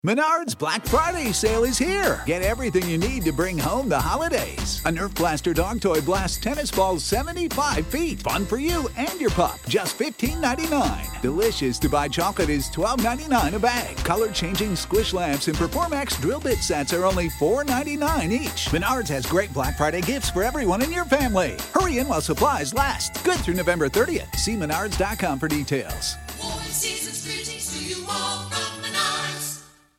Menards Black Friday sale is here. Get everything you need to bring home the holidays. A Nerf Blaster dog toy blasts tennis balls 75 feet. Fun for you and your pup. Just $15.99. Delicious Dubai chocolate is $12.99 a bag. Color-changing squish lamps and Performax drill bit sets are only $4.99 each. Menards has great Black Friday gifts for everyone in your family. Hurry in while supplies last. Good through November 30th. See menards.com for details. Warm season's greetings to you all from Menards.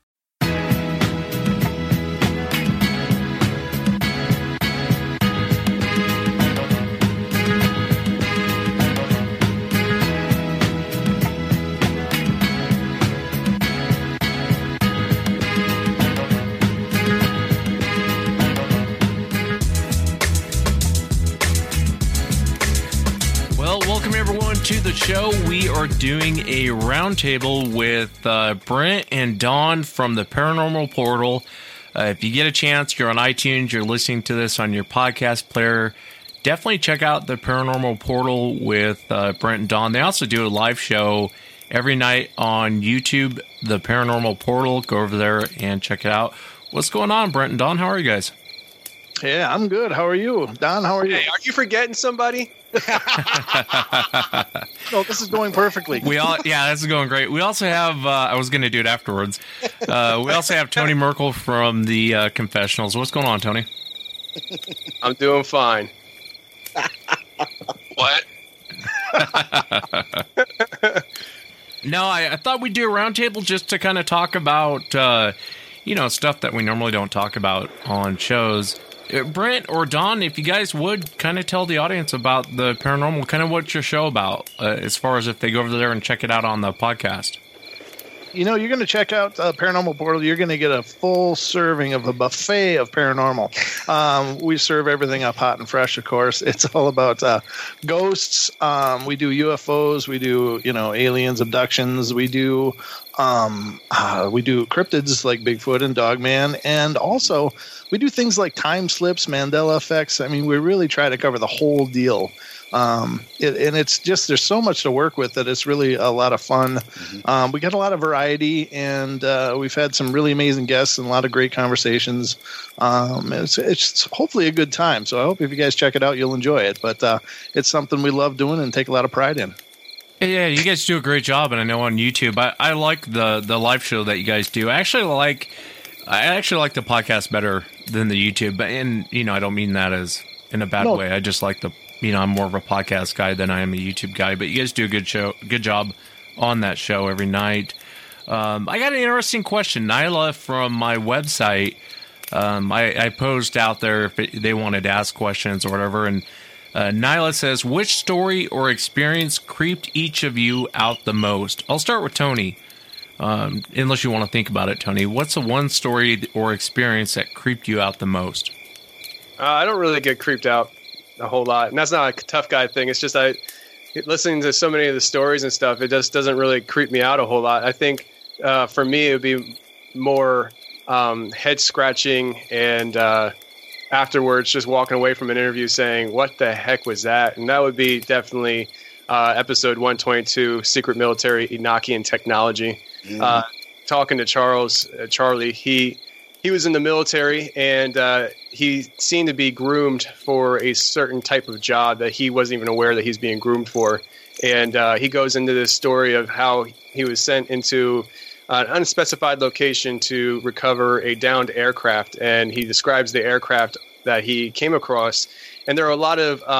Welcome everyone to the show. We are doing a roundtable with Brent and Dawn from the Paranormal Portal. If you get a chance, you're on iTunes, you're listening to this on your podcast player, definitely check out the Paranormal Portal with Brent and Dawn. They also do a live show every night on YouTube, the Paranormal Portal. Go over there and check it out. What's going on, Brent and Dawn? How are you guys? Yeah, I'm good. How are you? Don, how are you? Hey, are you forgetting somebody? No, this is going perfectly. This is going great. We also have, I was going to do it afterwards. We also have Tony Merkel from the Confessionals. What's going on, Tony? I'm doing fine. What? No, I thought we'd do a roundtable just to kind of talk about, stuff that we normally don't talk about on shows. Brent or Don, if you guys would kind of tell the audience about the paranormal, kind of what's your show about, as far as if they go over there and check it out on the podcast. You know, you're going to check out Paranormal Portal. You're going to get a full serving of a buffet of paranormal. We serve everything up hot and fresh, of course. It's all about ghosts. We do UFOs. We do, aliens, abductions. We do cryptids like Bigfoot and Dogman. And also, we do things like time slips, Mandela effects. I mean, we really try to cover the whole deal. And it's just, there's so much to work with that it's really a lot of fun. We got a lot of variety, and we've had some really amazing guests and a lot of great conversations. It's hopefully a good time. So I hope if you guys check it out, you'll enjoy it. But it's something we love doing and take a lot of pride in. Yeah, you guys do a great job, and I know on YouTube, I like the live show that you guys do. I actually like the podcast better than the YouTube, and I don't mean that as in a bad way. I just like I'm more of a podcast guy than I am a YouTube guy, but you guys do a good job on that show every night. I got an interesting question. Nyla from my website, I posed out there if they wanted to ask questions or whatever, and Nyla says, which story or experience creeped each of you out the most? I'll start with Tony, unless you want to think about it, Tony. What's the one story or experience that creeped you out the most? I don't really get creeped out a whole lot, and that's not a tough guy thing. It's just listening to so many of the stories and stuff, it just doesn't really creep me out a whole lot. I think for me it would be more head scratching and afterwards just walking away from an interview saying, what the heck was that? And that would be definitely episode 122, Secret Military Enochian Technology. Talking to Charlie, he was in the military, and he seemed to be groomed for a certain type of job that he wasn't even aware that he's being groomed for. And he goes into this story of how he was sent into an unspecified location to recover a downed aircraft. And he describes the aircraft that he came across. And there are a lot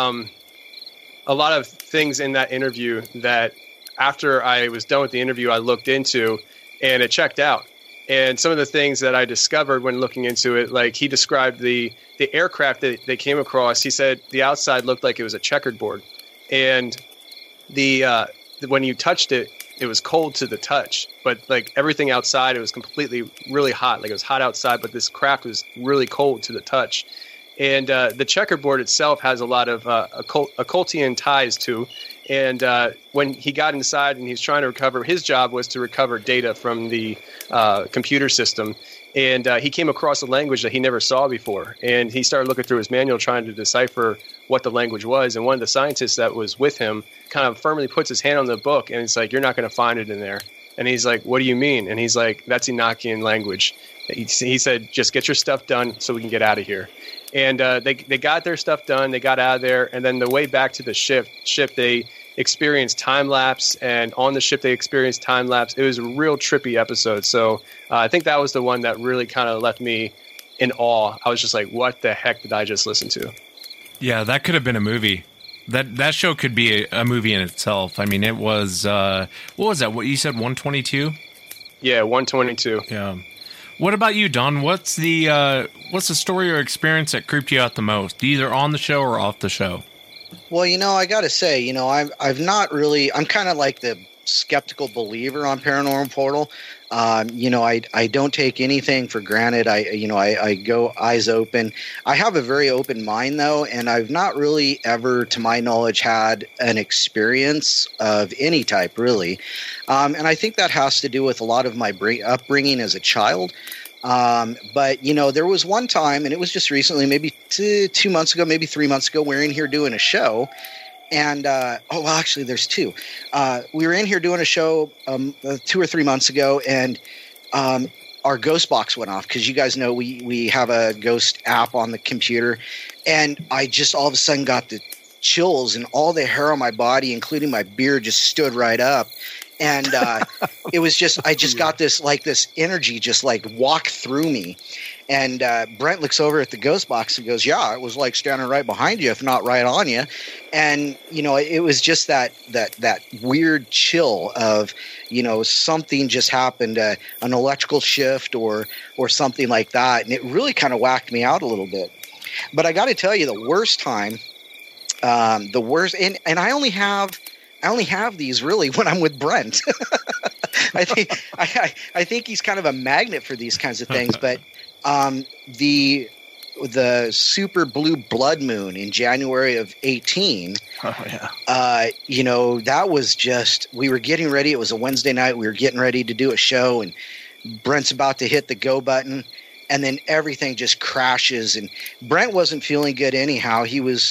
of things in that interview that after I was done with the interview, I looked into, and it checked out. And some of the things that I discovered when looking into it, like he described the aircraft that they came across, he said the outside looked like it was a checkerboard. And when you touched it, it was cold to the touch. But like everything outside, it was completely really hot. Like it was hot outside, but this craft was really cold to the touch. And the checkerboard itself has a lot of occultian ties to. And when he got inside and he's trying to recover, his job was to recover data from the computer system. And he came across a language that he never saw before. And he started looking through his manual trying to decipher what the language was. And one of the scientists that was with him kind of firmly puts his hand on the book, and it's like, you're not going to find it in there. And he's like, what do you mean? And he's like, that's Enochian language. He said, just get your stuff done so we can get out of here. And they got their stuff done. They got out of there. And then the way back to the ship, they experienced time lapse. And on the ship, they experienced time lapse. It was a real trippy episode. So I think that was the one that really kind of left me in awe. I was just like, what the heck did I just listen to? Yeah, that could have been a movie. That show could be a movie in itself. I mean, it was, what was that? What you said, 122? Yeah, 122. Yeah. What about you, Don? What's the story or experience that creeped you out the most, either on the show or off the show? Well, I got to say, I've not really. I'm kind of like the skeptical believer on Paranormal Portal. I don't take anything for granted. I go eyes open. I have a very open mind, though, and I've not really ever, to my knowledge, had an experience of any type, really. And I think that has to do with a lot of my upbringing as a child. But there was one time, and it was just recently, maybe 2 months ago, maybe 3 months ago, we're in here doing a show. And, actually there's two. We were in here doing a show 2 or 3 months ago, and our ghost box went off, because you guys know we have a ghost app on the computer. And I just all of a sudden got the chills, and all the hair on my body, including my beard, just stood right up. And it was just, I just got this energy just like walk through me. And Brent looks over at the ghost box and goes, yeah, it was like standing right behind you, if not right on you. And, it was just that weird chill of, something just happened, an electrical shift or something like that. And it really kind of whacked me out a little bit. But I got to tell you, the worst time, and I only have these really when I'm with Brent. I think he's kind of a magnet for these kinds of things. But the super blue blood moon in January of 18. Oh yeah. That was just, we were getting ready. It was a Wednesday night. We were getting ready to do a show, and Brent's about to hit the go button. And then everything just crashes, and Brent wasn't feeling good anyhow. He was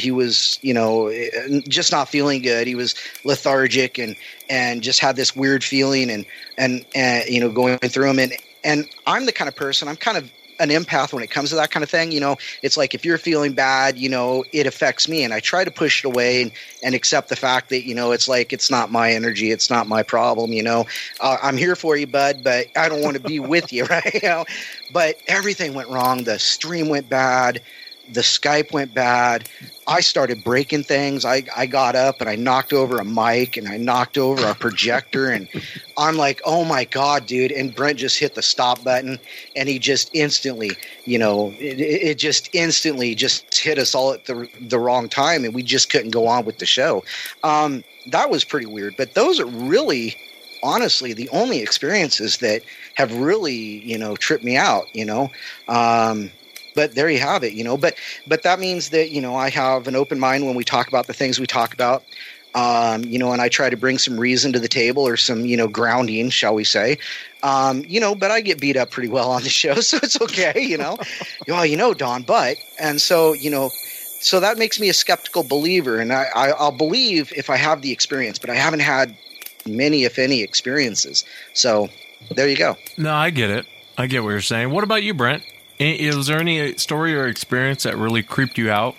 just not feeling good. He was lethargic and just had this weird feeling and going through him. And I'm the kind of person, I'm kind of an empath when it comes to that kind of thing. It's like, if you're feeling bad, it affects me, and I try to push it away and accept the fact that, it's like, it's not my energy. It's not my problem. I'm here for you, bud, but I don't want to be with you. Right. But everything went wrong. The stream went bad. The Skype went bad. I started breaking things. I got up and I knocked over a mic, and I knocked over a projector, and I'm like, oh my God, dude. And Brent just hit the stop button, and he just instantly, it just instantly just hit us all at the wrong time, and we just couldn't go on with the show. That was pretty weird. But those are really, honestly, the only experiences that have really, tripped me out, But there you have it, But that means that, I have an open mind when we talk about the things we talk about, and I try to bring some reason to the table, or some, grounding, shall we say. But I get beat up pretty well on the show, so it's okay, Well, Don, but, and so, so that makes me a skeptical believer, and I'll believe if I have the experience, but I haven't had many, if any, experiences. So there you go. No, I get it. I get what you're saying. What about you, Brent? Was there any story or experience that really creeped you out?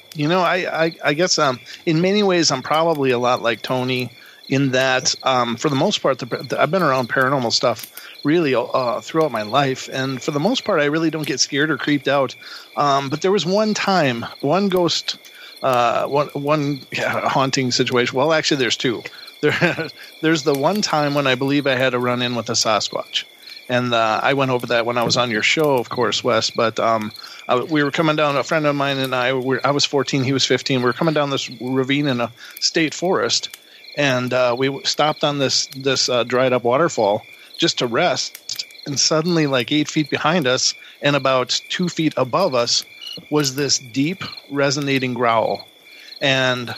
I guess in many ways I'm probably a lot like Tony, in that for the most part I've been around paranormal stuff really throughout my life, and for the most part I really don't get scared or creeped out. But there was one time, one ghost, one haunting situation. Well, actually, there's two. There's the one time when I believe I had a run-in with a Sasquatch. And I went over that when I was on your show, of course, Wes. But we were coming down, a friend of mine and I was 14, he was 15. We were coming down this ravine in a state forest. And we stopped on this dried up waterfall just to rest. And suddenly, like 8 feet behind us and about 2 feet above us, was this deep resonating growl. And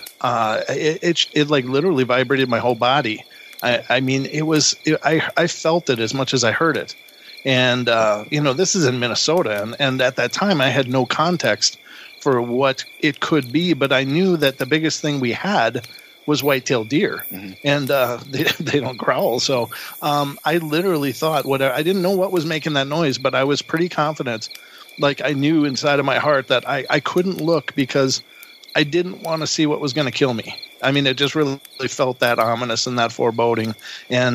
it like literally vibrated my whole body. I mean, I felt it as much as I heard it. And, this is in Minnesota. And at that time, I had no context for what it could be. But I knew that the biggest thing we had was white-tailed deer, and they don't growl. So I literally thought, I didn't know what was making that noise, but I was pretty confident. Like I knew inside of my heart that I couldn't look because I didn't want to see what was going to kill me. I mean, it just really felt that ominous and that foreboding. And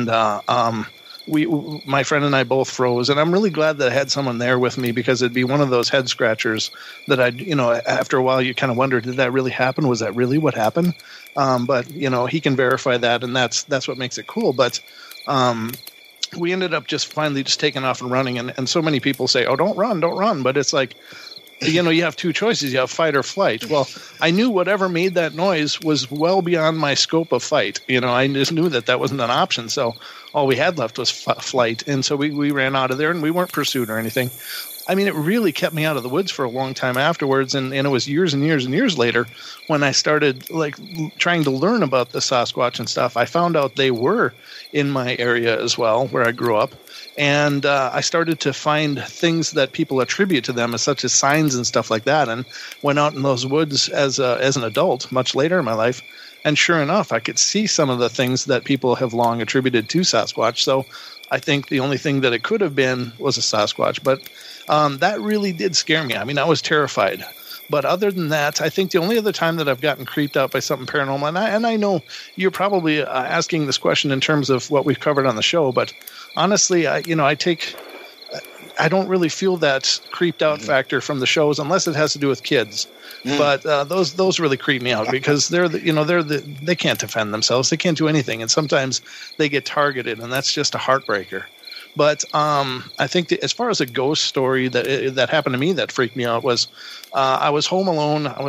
my friend and I both froze. And I'm really glad that I had someone there with me, because it'd be one of those head scratchers that after a while you kind of wonder, did that really happen? Was that really what happened? But he can verify that, and that's what makes it cool. But we ended up finally taking off and running. And so many people say, oh, don't run. But it's like, you have two choices. You have fight or flight. Well, I knew whatever made that noise was well beyond my scope of fight. I just knew that wasn't an option. So all we had left was flight. And so we ran out of there, and we weren't pursued or anything. I mean, it really kept me out of the woods for a long time afterwards. And it was years and years and years later when I started trying to learn about the Sasquatch and stuff. I found out they were in my area as well, where I grew up. And I started to find things that people attribute to them, such as signs and stuff like that, and went out in those woods as an adult much later in my life. And sure enough, I could see some of the things that people have long attributed to Sasquatch. So I think the only thing that it could have been was a Sasquatch. But that really did scare me. I mean, I was terrified. But other than that, I think the only other time that I've gotten creeped out by something paranormal, and I know you're probably asking this question in terms of what we've covered on the show, but honestly, I don't really feel that creeped out factor from the shows unless it has to do with kids. But those really creep me out because they can't defend themselves. They can't do anything, and sometimes they get targeted, and that's just a heartbreaker. But I think as far as a ghost story that happened to me that freaked me out was I was home alone. I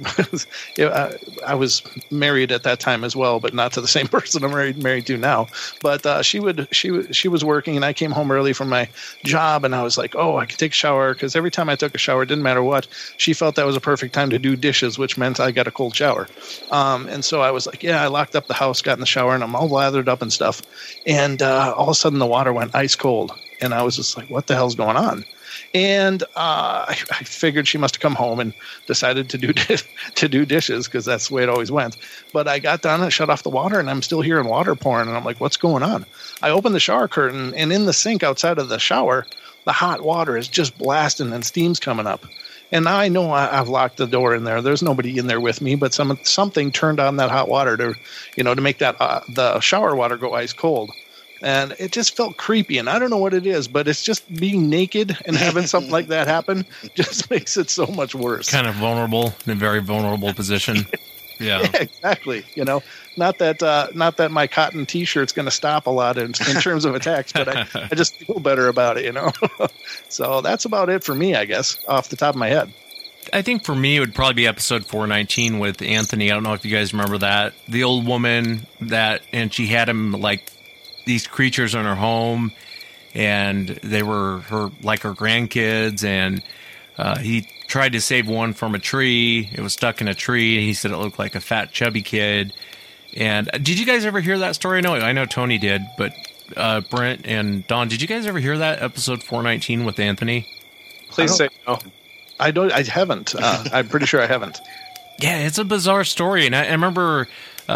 was married at that time as well, but not to the same person I'm married to now. But she was working, and I came home early from my job, and I was like, oh, I could take a shower, because every time I took a shower, it didn't matter what, she felt that was a perfect time to do dishes, which meant I got a cold shower. And so I was like, yeah, I locked up the house, got in the shower, and I'm all lathered up and stuff. And all of a sudden the water went ice cold, and I was just like, what the hell's going on? And I figured she must have come home and decided to do dishes, because that's the way it always went. But I got done and shut off the water, and I'm still hearing water pouring, and I'm like, what's going on? I opened the shower curtain, and in the sink outside of the shower, the hot water is just blasting and steam's coming up. And now I know I've locked the door in there. There's nobody in there with me, but something turned on that hot water to make that the shower water go ice cold. And it just felt creepy, and I don't know what it is, but it's just being naked and having something like that happen just makes it so much worse. Kind of vulnerable, in a very vulnerable position. Yeah, exactly. Not that my cotton T-shirt's going to stop a lot in terms of attacks, but I just feel better about it, So that's about it for me, I guess, off the top of my head. I think for me, it would probably be episode 419 with Anthony. I don't know if you guys remember that. The old woman and she had him like these creatures in her home, and they were her grandkids, and he tried to save one from a tree. It was stuck in a tree, and he said it looked like a fat, chubby kid. And did you guys ever hear that story? No, I know Tony did, but Brent and Don, did you guys ever hear that episode 419 with Anthony? Please say no. I haven't. I'm pretty sure I haven't. Yeah, it's a bizarre story, and I remember,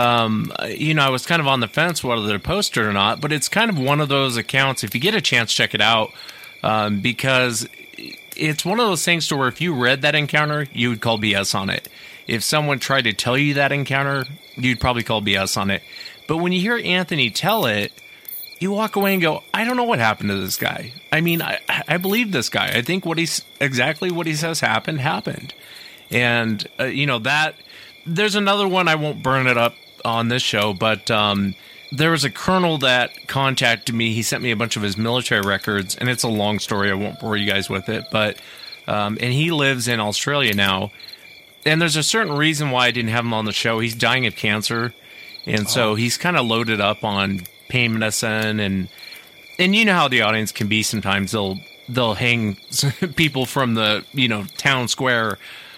I was kind of on the fence whether to post it or not, but it's kind of one of those accounts, if you get a chance, check it out, because it's one of those things to where if you read that encounter, you would call BS on it. If someone tried to tell you that encounter, you'd probably call BS on it. But when you hear Anthony tell it, you walk away and go, I don't know what happened to this guy. I mean, I believe this guy. I think exactly what he says happened. And, that there's another one. I won't burn it up on this show, but there was a colonel that contacted me. He sent me a bunch of his military records, and it's a long story. I won't bore you guys with it, but and he lives in Australia now. And there's a certain reason why I didn't have him on the show. He's dying of cancer, and so he's kind of loaded up on pain medicine, and you know how the audience can be sometimes. They'll hang people from the town square.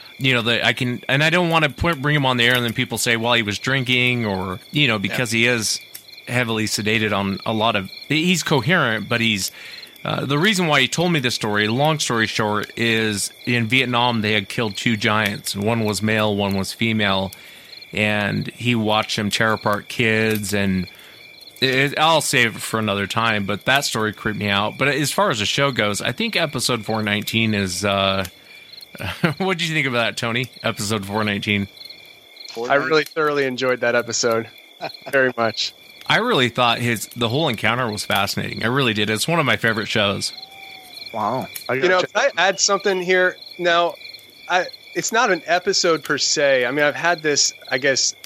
I don't want to bring him on the air and then people say, well, he was drinking, or because he is heavily sedated on a lot of. He's coherent, but he's. The reason why he told me this story, long story short, is in Vietnam they had killed two giants. One was male, one was female, and he watched him tear apart kids, and I'll save it for another time, but that story creeped me out. But as far as the show goes, I think episode 419 is what did you think of that, Tony? Episode 419. I really thoroughly enjoyed that episode very much. I really thought the whole encounter was fascinating. I really did. It's one of my favorite shows. Wow. Can I add something here? Now, it's not an episode per se. I mean, I've had this, I guess,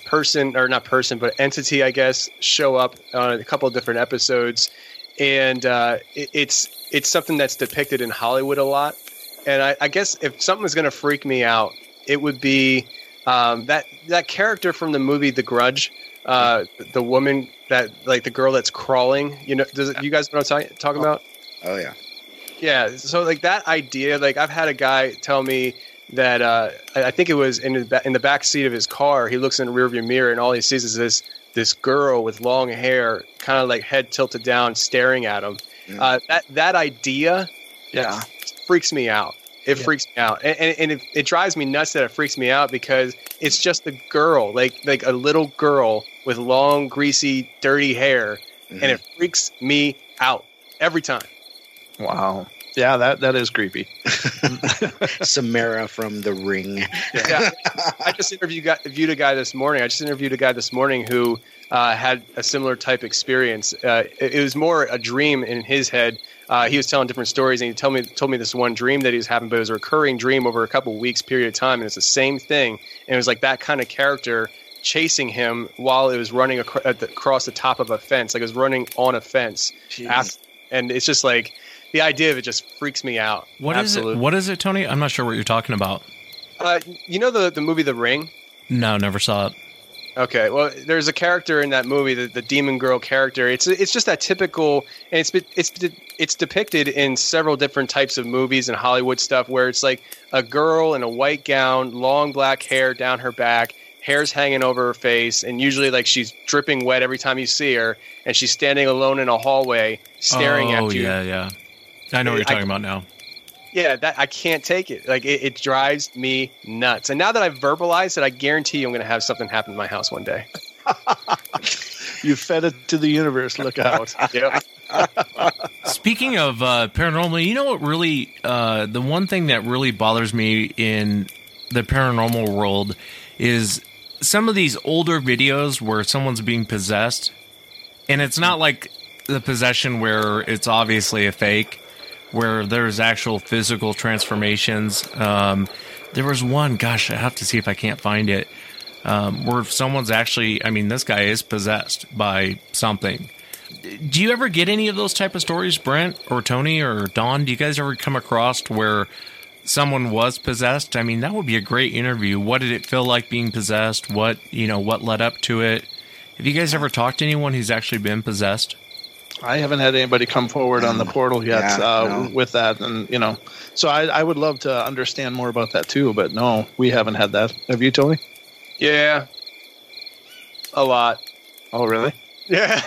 entity, I guess, show up on a couple of different episodes, and it's something that's depicted in Hollywood a lot. And I guess if something was going to freak me out, it would be that character from the movie The Grudge, the woman that, like, the girl that's crawling. You know, you guys know what I'm talking about? Oh yeah. Yeah, so like that idea, like I've had a guy tell me that I think it was in the back seat of his car. He looks in the rearview mirror and all he sees is this girl with long hair, kind of like head tilted down, staring at him. That idea, freaks me out. It freaks me out, and it drives me nuts that it freaks me out because it's just a girl, like a little girl with long, greasy, dirty hair, and it freaks me out every time. Wow. Yeah, that is creepy. Samara from The Ring. Yeah. I just interviewed a guy this morning who had a similar type experience. It was more a dream in his head. He was telling different stories, and he told me this one dream that he was having, but it was a recurring dream over a couple of weeks period of time, and it's the same thing. And it was like that kind of character chasing him while it was running across the top of a fence, like it was running on a fence. And it's just like, the idea of it just freaks me out. What is it, Tony? I'm not sure what you're talking about. You know the movie The Ring? No, never saw it. Okay, well, there's a character in that movie, the demon girl character. It's just that typical, and it's depicted in several different types of movies and Hollywood stuff, where it's like a girl in a white gown, long black hair down her back, hair's hanging over her face, and usually like she's dripping wet every time you see her, and she's standing alone in a hallway staring at you. Oh yeah. I know what you're talking about now. Yeah, that I can't take it. Like it drives me nuts. And now that I've verbalized it, I guarantee you I'm going to have something happen in my house one day. You fed it to the universe. Look out. Yeah. Speaking of paranormal, you know what really, the one thing that really bothers me in the paranormal world is some of these older videos where someone's being possessed, and it's not like the possession where it's obviously a fake, where there's actual physical transformations. There was one, gosh, I have to see if I can't find it, where someone's actually, I mean, this guy is possessed by something. Do you ever get any of those type of stories, Brent or Tony or Don? Do you guys ever come across where someone was possessed? I mean, that would be a great interview. What did it feel like being possessed? What led up to it? Have you guys ever talked to anyone who's actually been possessed? I haven't had anybody come forward on the portal yet with that. And, so I would love to understand more about that too, but no, we haven't had that. Have you, Tony? Yeah. A lot. Oh, really? Yeah.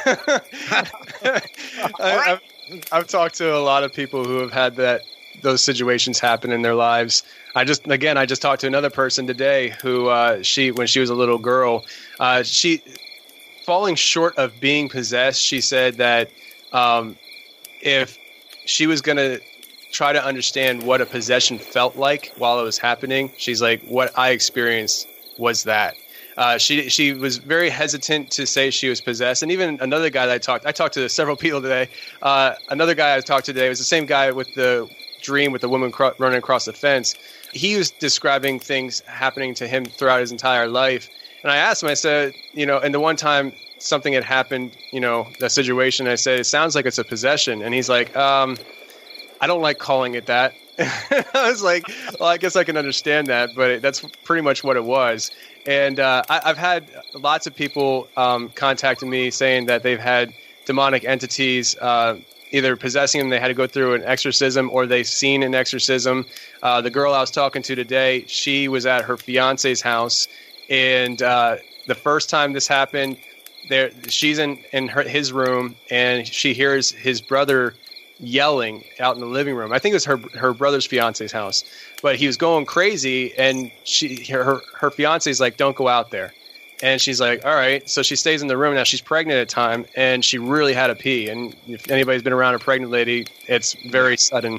I've talked to a lot of people who have had those situations happen in their lives. I just talked to another person today who when she was a little girl, she falling short of being possessed. She said that if she was going to try to understand what a possession felt like while it was happening, she's like, what I experienced was that. She was very hesitant to say she was possessed. And even another guy that I talked to several people today. Another guy I talked to today was the same guy with the dream with the woman running across the fence. He was describing things happening to him throughout his entire life. And I asked him, I said, and the one time something had happened, that situation, I said, it sounds like it's a possession. And he's like, I don't like calling it that. I was like, well, I guess I can understand that, but that's pretty much what it was. And I've had lots of people contacting me saying that they've had demonic entities either possessing them, they had to go through an exorcism, or they've seen an exorcism. The girl I was talking to today, she was at her fiance's house, and the first time this happened, she's in his room, and she hears his brother yelling out in the living room. I think it was her brother's fiance's house, but he was going crazy, and her fiance's like, "Don't go out there." And she's like, all right. So she stays in the room. Now she's pregnant at the time, and she really had to pee. And if anybody's been around a pregnant lady, it's very sudden.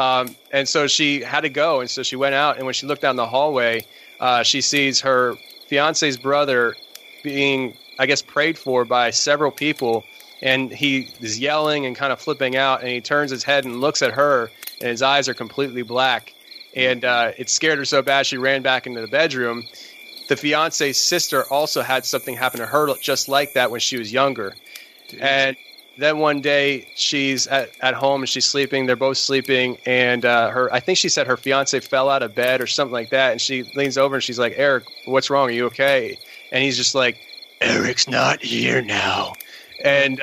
And so she had to go. And so she went out, and when she looked down the hallway, she sees her fiance's brother being, I guess, prayed for by several people. And he is yelling and kind of flipping out. And he turns his head and looks at her, and his eyes are completely black. And it scared her so bad she ran back into the bedroom. The fiance's sister also had something happen to her just like that when she was younger. Dude. And then one day she's at home and she's sleeping. They're both sleeping. And I think she said her fiance fell out of bed or something like that. And she leans over and she's like, Eric, what's wrong? Are you okay? And he's just like, Eric's not here now. And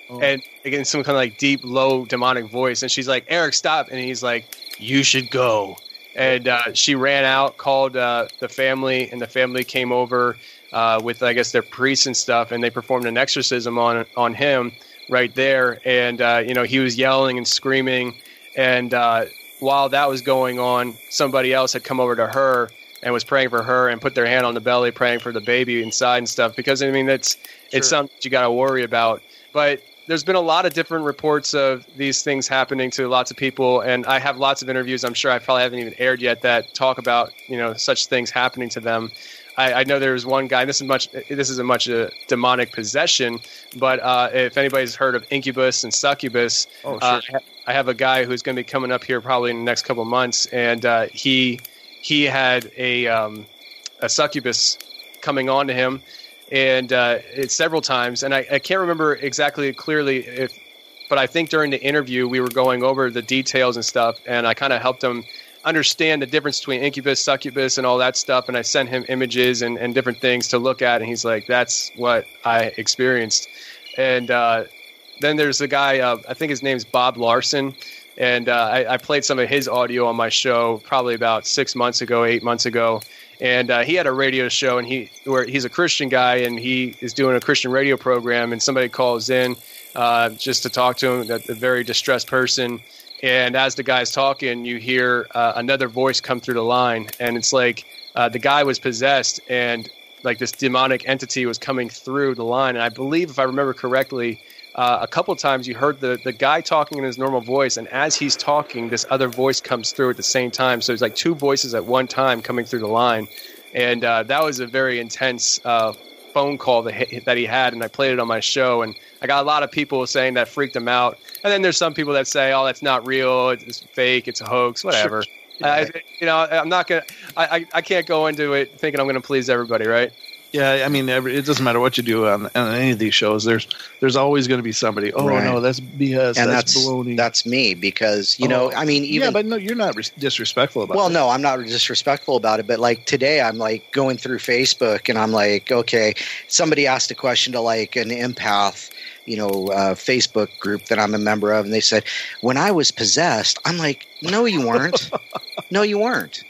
again, some kind of like deep, low, demonic voice. And she's like, Eric, stop. And he's like, you should go. And she ran out, called the family, and the family came over with, I guess, their priests and stuff, and they performed an exorcism on him right there. And, he was yelling and screaming. And while that was going on, somebody else had come over to her and was praying for her and put their hand on the belly, praying for the baby inside and stuff. Because, I mean, it's something that you got to worry about. But there's been a lot of different reports of these things happening to lots of people, and I have lots of interviews. I'm sure I probably haven't even aired yet that talk about such things happening to them. I know there was one guy. This isn't much a demonic possession, but if anybody's heard of incubus and succubus, I have a guy who's going to be coming up here probably in the next couple of months, and he had a succubus coming on to him. And it's several times, and I can't remember exactly clearly but I think during the interview we were going over the details and stuff, and I kind of helped him understand the difference between incubus, succubus, and all that stuff. And I sent him images and different things to look at, and he's like, "That's what I experienced." And then there's a guy, I think his name's Bob Larson, and I played some of his audio on my show probably about 8 months ago. And he had a radio show, and he's a Christian guy, and he is doing a Christian radio program. And somebody calls in just to talk to him, a very distressed person. And as the guy's talking, you hear another voice come through the line, and it's like the guy was possessed, and like this demonic entity was coming through the line. And I believe, if I remember correctly, a couple of times you heard the guy talking in his normal voice, and as he's talking, this other voice comes through at the same time. So it's like two voices at one time coming through the line. And that was a very intense phone call that he had, and I played it on my show. And I got a lot of people saying that freaked them out. And then there's some people that say, oh, that's not real, it's fake, it's a hoax, whatever. Sure. I'm not going to – I can't go into it thinking I'm going to please everybody, right? Yeah, I mean, it doesn't matter what you do on any of these shows. There's always going to be somebody. Oh right. No, that's BS. And that's baloney. That's me because I mean, even but no, you're not disrespectful about it. Well, no, I'm not disrespectful about it. But like today, I'm like going through Facebook, and I'm like, okay, somebody asked a question to like an empath, Facebook group that I'm a member of, and they said, when I was possessed, I'm like, no, you weren't. No, you weren't.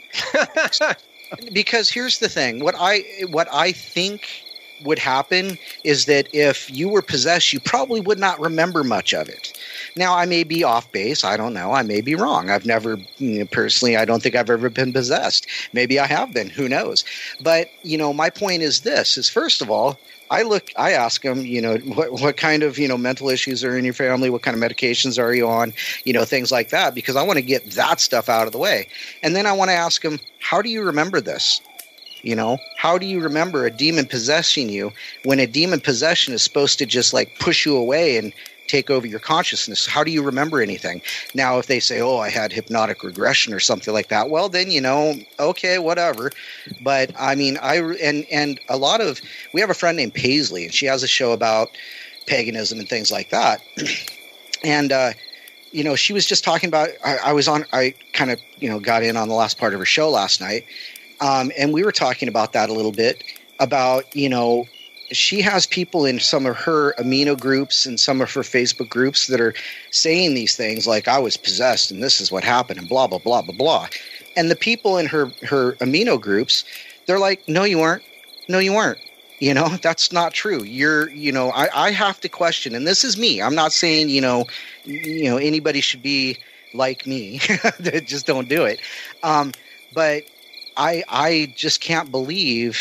Because here's the thing, what I think would happen is that if you were possessed, you probably would not remember much of it. Now, I may be off base. I don't know. I may be wrong. I've never, personally, I don't think I've ever been possessed. Maybe I have been. Who knows? But, my point is this, is first of all, I ask them, what kind of, mental issues are in your family? What kind of medications are you on? Things like that, because I want to get that stuff out of the way. And then I want to ask them, how do you remember this? How do you remember a demon possessing you when a demon possession is supposed to just like push you away and take over your consciousness? How do you remember anything? Now, if they say, oh, I had hypnotic regression or something like that, well, then, okay, whatever. But I mean, and a lot of, we have a friend named Paisley, and she has a show about paganism and things like that. And, she was just talking about, I kind of, got in on the last part of her show last night. And we were talking about that a little bit about, she has people in some of her amino groups and some of her Facebook groups that are saying these things like, I was possessed and this is what happened and blah, blah, blah, blah, blah. And the people in her amino groups, they're like, no, you weren't. No, you weren't. That's not true. I have to question, and this is me. I'm not saying, anybody should be like me. Just don't do it. But I just can't believe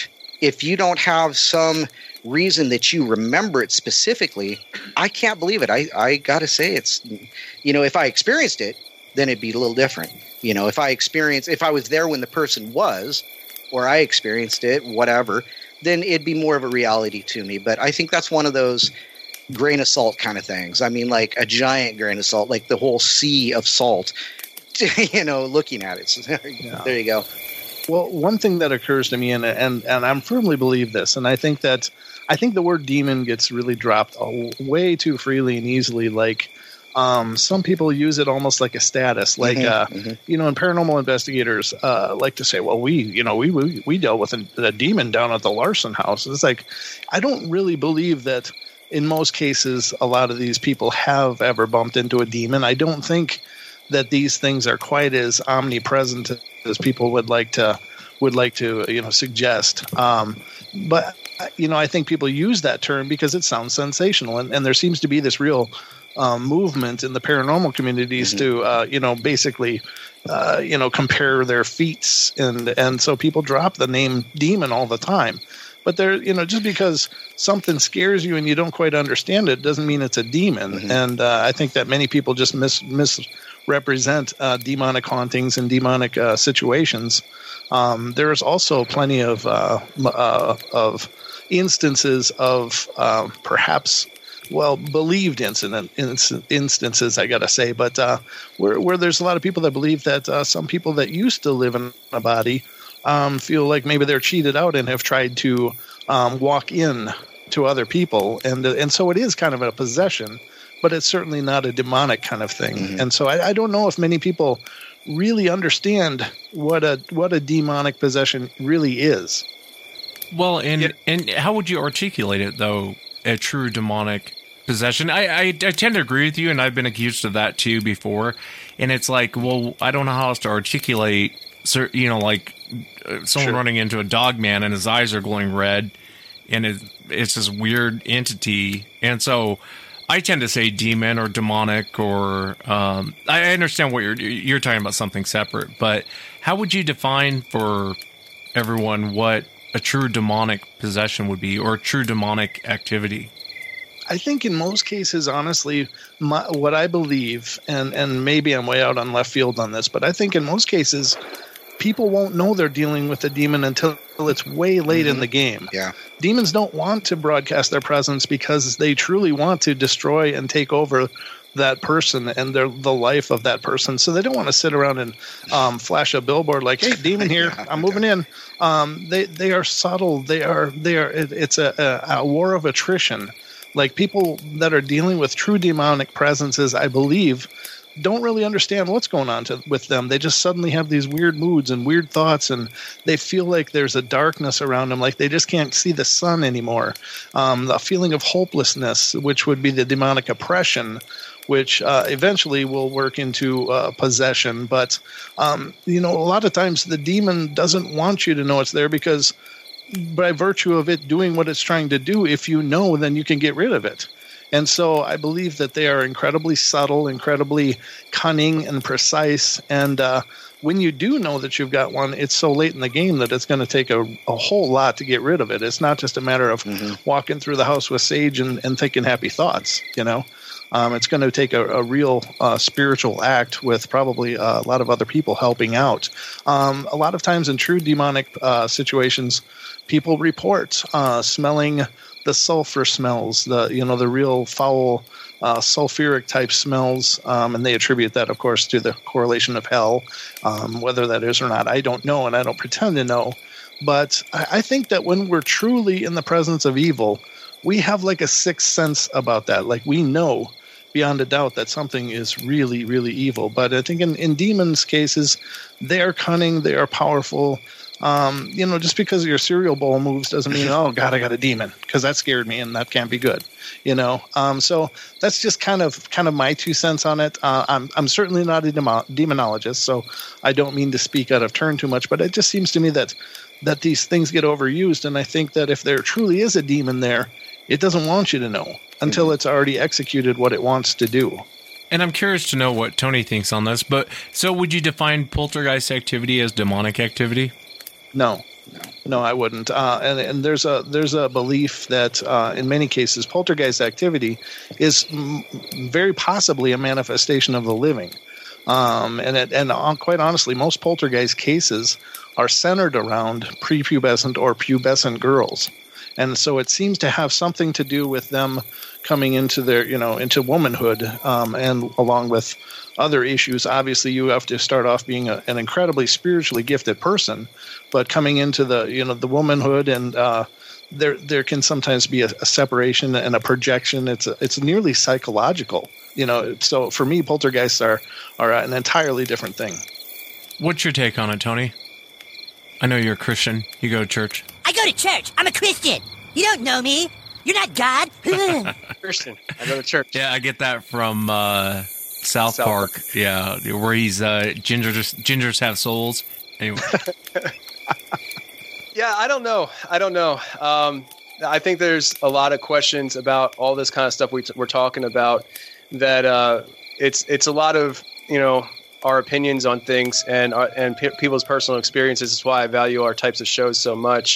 if you don't have some reason that you remember it specifically, I can't believe it. I got to say it's, if I experienced it, then it'd be a little different. If I was there when the person was, or I experienced it, whatever, then it'd be more of a reality to me. But I think that's one of those grain of salt kind of things. I mean, like a giant grain of salt, like the whole sea of salt, looking at it. So there you go. Well, one thing that occurs to me, and I firmly believe this, and I think the word demon gets really dropped way too freely and easily. Like, some people use it almost like a status, like, and paranormal investigators like to say, well, we dealt with a demon down at the Larson house. It's like, I don't really believe that in most cases, a lot of these people have ever bumped into a demon. I don't think that these things are quite as omnipresent as people would like to suggest. But I think people use that term because it sounds sensational, and there seems to be this real movement in the paranormal communities to basically compare their feats, and so people drop the name demon all the time. But just because something scares you and you don't quite understand it doesn't mean it's a demon. And I think that many people just misrepresent demonic hauntings and demonic situations. There is also plenty of instances of perhaps, believed instances, I got to say, but where there's a lot of people that believe that some people that used to live in a body feel like maybe they're cheated out and have tried to walk in to other people. And so it is kind of a possession, but it's certainly not a demonic kind of thing. And so I don't know if many people really understand what a demonic possession really is. Well, and how would you articulate it, though, a true demonic possession? I tend to agree with you, and I've been accused of that, too, before. And it's like, well, I don't know how else to articulate, like someone running into a dog man and his eyes are glowing red, and it's this weird entity. And so I tend to say demon or demonic, or I understand what you're talking about, something separate. But how would you define for everyone what a true demonic possession would be, or a true demonic activity? I think in most cases, honestly, what I believe, and maybe I'm way out on left field on this, but I think in most cases, people won't know they're dealing with a demon until it's way late in the game. Yeah. Demons don't want to broadcast their presence because they truly want to destroy and take over that person and the life of that person. So they don't want to sit around and flash a billboard like, "Hey, demon here, I'm moving in." They are subtle. It's a war of attrition. Like, people that are dealing with true demonic presences, I believe, don't really understand what's going on with them. They just suddenly have these weird moods and weird thoughts, and they feel like there's a darkness around them, like they just can't see the sun anymore. The feeling of hopelessness, which would be the demonic oppression, which eventually will work into possession. But, a lot of times the demon doesn't want you to know it's there, because by virtue of it doing what it's trying to do, if you know, then you can get rid of it. And so I believe that they are incredibly subtle, incredibly cunning and precise. And when you do know that you've got one, it's so late in the game that it's going to take a whole lot to get rid of it. It's not just a matter of walking through the house with sage and thinking happy thoughts, It's going to take a real spiritual act with probably a lot of other people helping out. A lot of times in true demonic situations, people report smelling the sulfur smells, the real foul sulfuric type smells, and they attribute that, of course, to the correlation of hell. Whether that is or not, I don't know, and I don't pretend to know. But I think that when we're truly in the presence of evil, we have like a sixth sense about that. Like, we know beyond a doubt that something is really, really evil. But I think in demons' cases, they are cunning, they are powerful. Just because your cereal bowl moves doesn't mean, oh God, I got a demon, because that scared me and that can't be good. So that's just kind of my 2 cents on it. I'm certainly not a demonologist, so I don't mean to speak out of turn too much, but it just seems to me that these things get overused. And I think that if there truly is a demon there, it doesn't want you to know until it's already executed what it wants to do. And I'm curious to know what Tony thinks on this, but so would you define poltergeist activity as demonic activity? No. No, I wouldn't. And there's a belief that in many cases poltergeist activity is very possibly a manifestation of the living. Quite honestly, most poltergeist cases are centered around prepubescent or pubescent girls, and so it seems to have something to do with them coming into their into womanhood, and along with other issues. Obviously, you have to start off being an incredibly spiritually gifted person, but coming into the womanhood, and there can sometimes be a separation and a projection. It's nearly psychological. So for me, poltergeists are an entirely different thing. What's your take on it, Tony? I know you're a Christian. You go to church. I go to church. I'm a Christian. You don't know me. You're not God. Christian. I go to church. Yeah, I get that from South Park. Yeah, where he's gingers have souls. Anyway. Yeah, I don't know. I think there's a lot of questions about all this kind of stuff we're talking about. That it's a lot of our opinions on things and people's personal experiences. That's why I value our types of shows so much.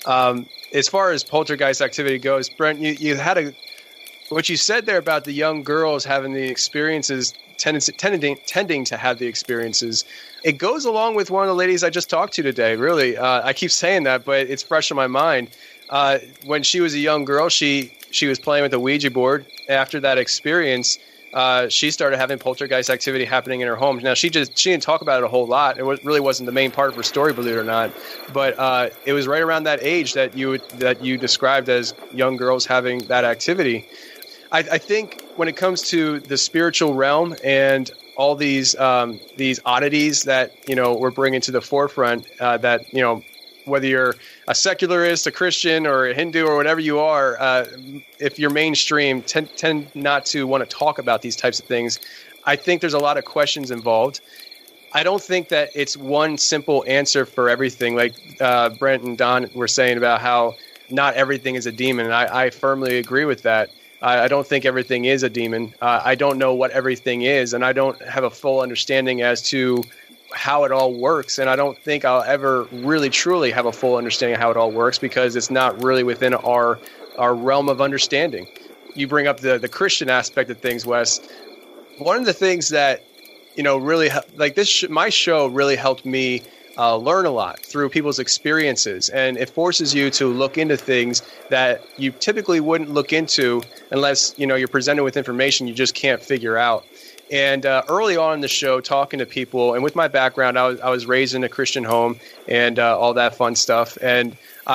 As far as poltergeist activity goes, Brent, you had what you said there about the young girls having the experiences, tending to have the experiences. It goes along with one of the ladies I just talked to today. Really, I keep saying that, but it's fresh in my mind. When she was a young girl, she was playing with a Ouija board. After that experience, she started having poltergeist activity happening in her home. Now, she didn't talk about it a whole lot. It really wasn't the main part of her story, believe it or not. But it was right around that age that you described as young girls having that activity. I think when it comes to the spiritual realm and all these oddities that we're bringing to the forefront, that whether you're a secularist, a Christian, or a Hindu, or whatever you are, if you're mainstream, tend not to want to talk about these types of things. I think there's a lot of questions involved. I don't think that it's one simple answer for everything. Like Brent and Don were saying about how not everything is a demon, and I firmly agree with that. I don't think everything is a demon. I don't know what everything is, and I don't have a full understanding as to how it all works, and I don't think I'll ever really truly have a full understanding of how it all works because it's not really within our realm of understanding. You bring up the Christian aspect of things, Wes. One of the things that really like this my show really helped me learn a lot through people's experiences, and it forces you to look into things that you typically wouldn't look into unless you're presented with information you just can't figure out. And early on in the show, talking to people, and with my background, I was raised in a Christian home and all that fun stuff. And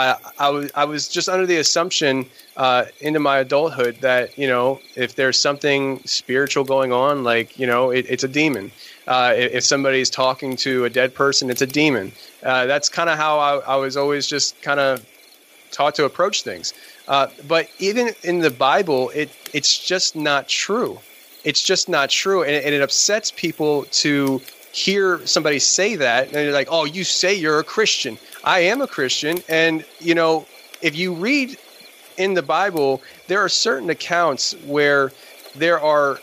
I was just under the assumption into my adulthood that, if there's something spiritual going on, like, it's a demon. If somebody's talking to a dead person, it's a demon. That's kind of how I was always just kind of taught to approach things. But even in the Bible, it's just not true. It's just not true, and it upsets people to hear somebody say that, and they're like, "Oh, you say you're a Christian." I am a Christian, and if you read in the Bible, there are certain accounts where there are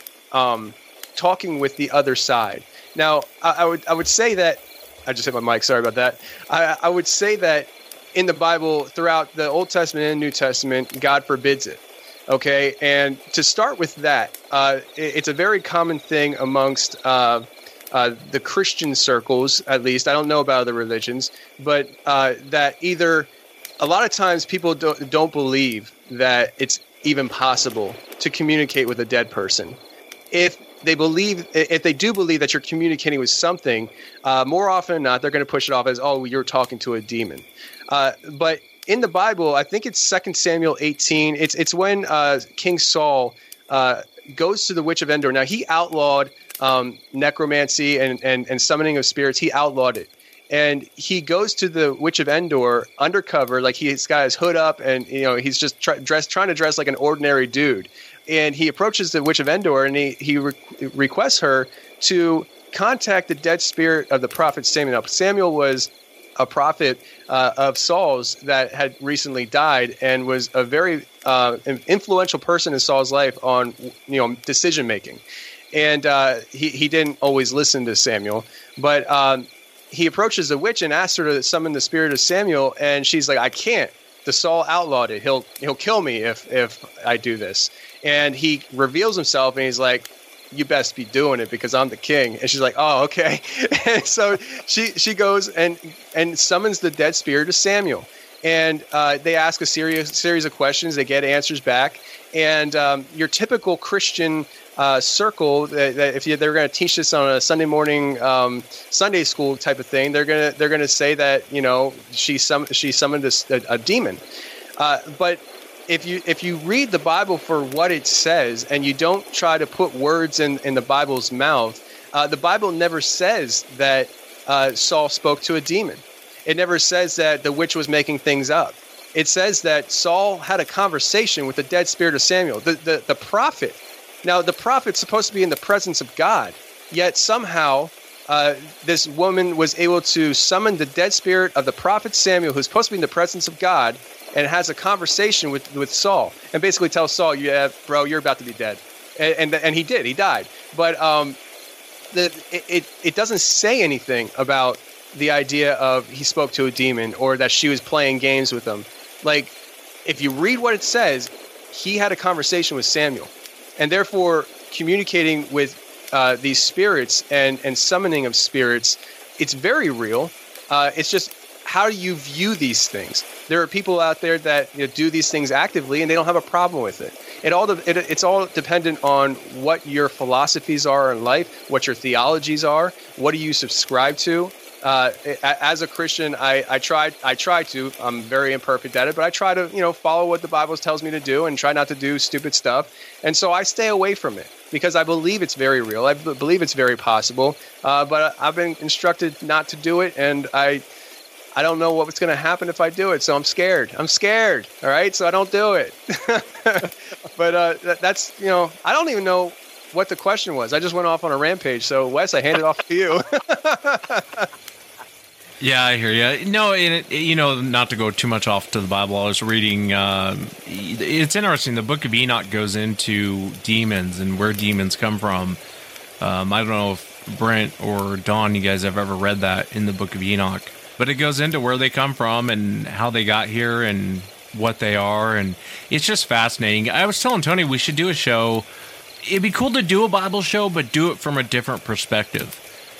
talking with the other side. Now, I would say that I just hit my mic. Sorry about that. I would say that in the Bible, throughout the Old Testament and New Testament, God forbids it. Okay, and to start with that, it's a very common thing amongst the Christian circles, at least. I don't know about other religions, but that either a lot of times people don't believe that it's even possible to communicate with a dead person. If they do believe that you're communicating with something, more often than not, they're going to push it off as, "Oh, you're talking to a demon." But in the Bible, I think it's 2 Samuel 18. It's when King Saul goes to the Witch of Endor. Now, he outlawed necromancy and summoning of spirits. He outlawed it. And he goes to the Witch of Endor undercover, like he's got his hood up, and he's just trying to dress like an ordinary dude. And he approaches the Witch of Endor, and he requests her to contact the dead spirit of the prophet Samuel. Now, Samuel was a prophet of Saul's that had recently died and was a very influential person in Saul's life on decision making. And he didn't always listen to Samuel, but he approaches the witch and asks her to summon the spirit of Samuel, and she's like, I can't. The Saul outlawed it. He'll kill me if I do this. And he reveals himself, and he's like, you best be doing it because I'm the king. And she's like, oh, okay. And so she goes and summons the dead spirit of Samuel. And they ask a series of questions. They get answers back. And your typical Christian circle, that if they're going to teach this on a Sunday morning Sunday school type of thing, they're gonna say that she summoned a demon. But if you read the Bible for what it says and you don't try to put words in the Bible's mouth, the Bible never says that Saul spoke to a demon. It never says that the witch was making things up. It says that Saul had a conversation with the dead spirit of Samuel, the prophet. Now, the prophet's supposed to be in the presence of God, yet somehow this woman was able to summon the dead spirit of the prophet Samuel, who's supposed to be in the presence of God, and has a conversation with Saul, and basically tells Saul, "Yeah, bro, you're about to be dead," and he did. He died, but it doesn't say anything about the idea of he spoke to a demon or that she was playing games with him. Like, if you read what it says, he had a conversation with Samuel, and therefore communicating with these spirits and summoning of spirits, it's very real. It's just, how do you view these things? There are people out there that do these things actively, and they don't have a problem with it. It's all dependent on what your philosophies are in life, what your theologies are, what do you subscribe to. As a Christian, I try to. I'm very imperfect at it, but I try to follow what the Bible tells me to do and try not to do stupid stuff. And so I stay away from it because I believe it's very real. I believe it's very possible, but I've been instructed not to do it, and I don't know what's going to happen if I do it, so I'm scared. All right, so I don't do it. But that's I don't even know what the question was. I just went off on a rampage. So Wes, I hand it off to you. Yeah, I hear you. No, not to go too much off to the Bible, I was reading, it's interesting, the book of Enoch goes into demons and where demons come from. I don't know if Brent or Don, you guys have ever read that in the book of Enoch, but it goes into where they come from and how they got here and what they are, and it's just fascinating. I was telling Tony we should do a show. It'd be cool to do a Bible show, but do it from a different perspective.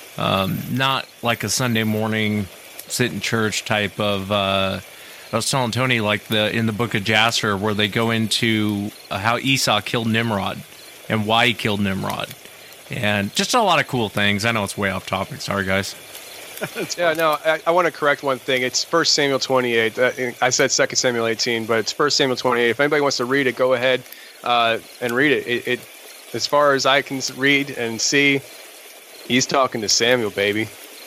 Not like a Sunday morning sit in church type of, I was telling Tony, like in the book of Jasher, where they go into how Esau killed Nimrod and why he killed Nimrod, and just a lot of cool things. I know it's way off topic. Sorry, guys. Yeah, no, I want to correct one thing. It's 1 Samuel 28. I said 2 Samuel 18, but it's 1 Samuel 28. If anybody wants to read it, go ahead and read it. It as far as I can read and see, he's talking to Samuel, baby.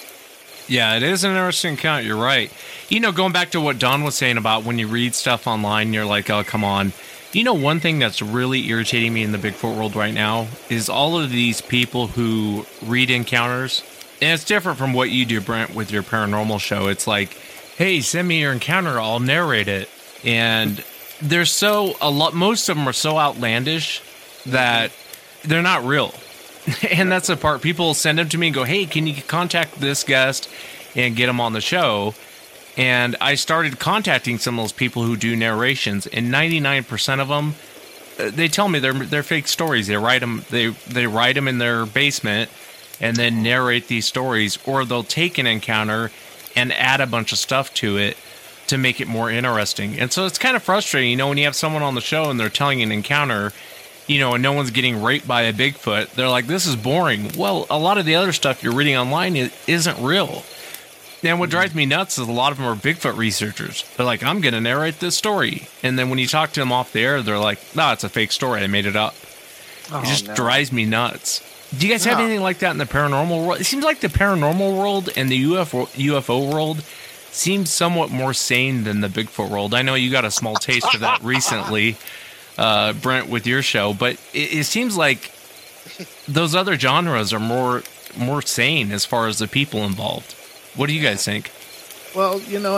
Yeah, it is an interesting account. You're right. Going back to what Don was saying about when you read stuff online, you're like, oh, come on. One thing that's really irritating me in the Bigfoot world right now is all of these people who read encounters. And it's different from what you do, Brent, with your paranormal show. It's like, hey, send me your encounter, I'll narrate it. And most of them are so outlandish that they're not real. And that's the part. People send them to me and go, hey, can you contact this guest and get them on the show? And I started contacting some of those people who do narrations, and 99% of them, they tell me they're fake stories. They write them. They write them in their basement and then narrate these stories, or they'll take an encounter and add a bunch of stuff to it to make it more interesting. And so it's kind of frustrating, when you have someone on the show and they're telling an encounter, and no one's getting raped by a Bigfoot. They're like, this is boring. Well, a lot of the other stuff you're reading online isn't real. And what drives me nuts is a lot of them are Bigfoot researchers. They're like, I'm going to narrate this story. And then when you talk to them off the air, they're like, no, it's a fake story. I made it up. It just drives me nuts. Do you guys have anything like that in the paranormal world? It seems like the paranormal world and the UFO world seems somewhat more sane than the Bigfoot world. I know you got a small taste of that recently, Brent, with your show, but it seems like those other genres are more sane as far as the people involved. What do you guys think? Well,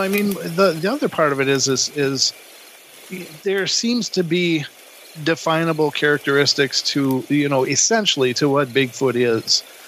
the other part of it is there seems to be definable characteristics to, essentially to what Bigfoot is.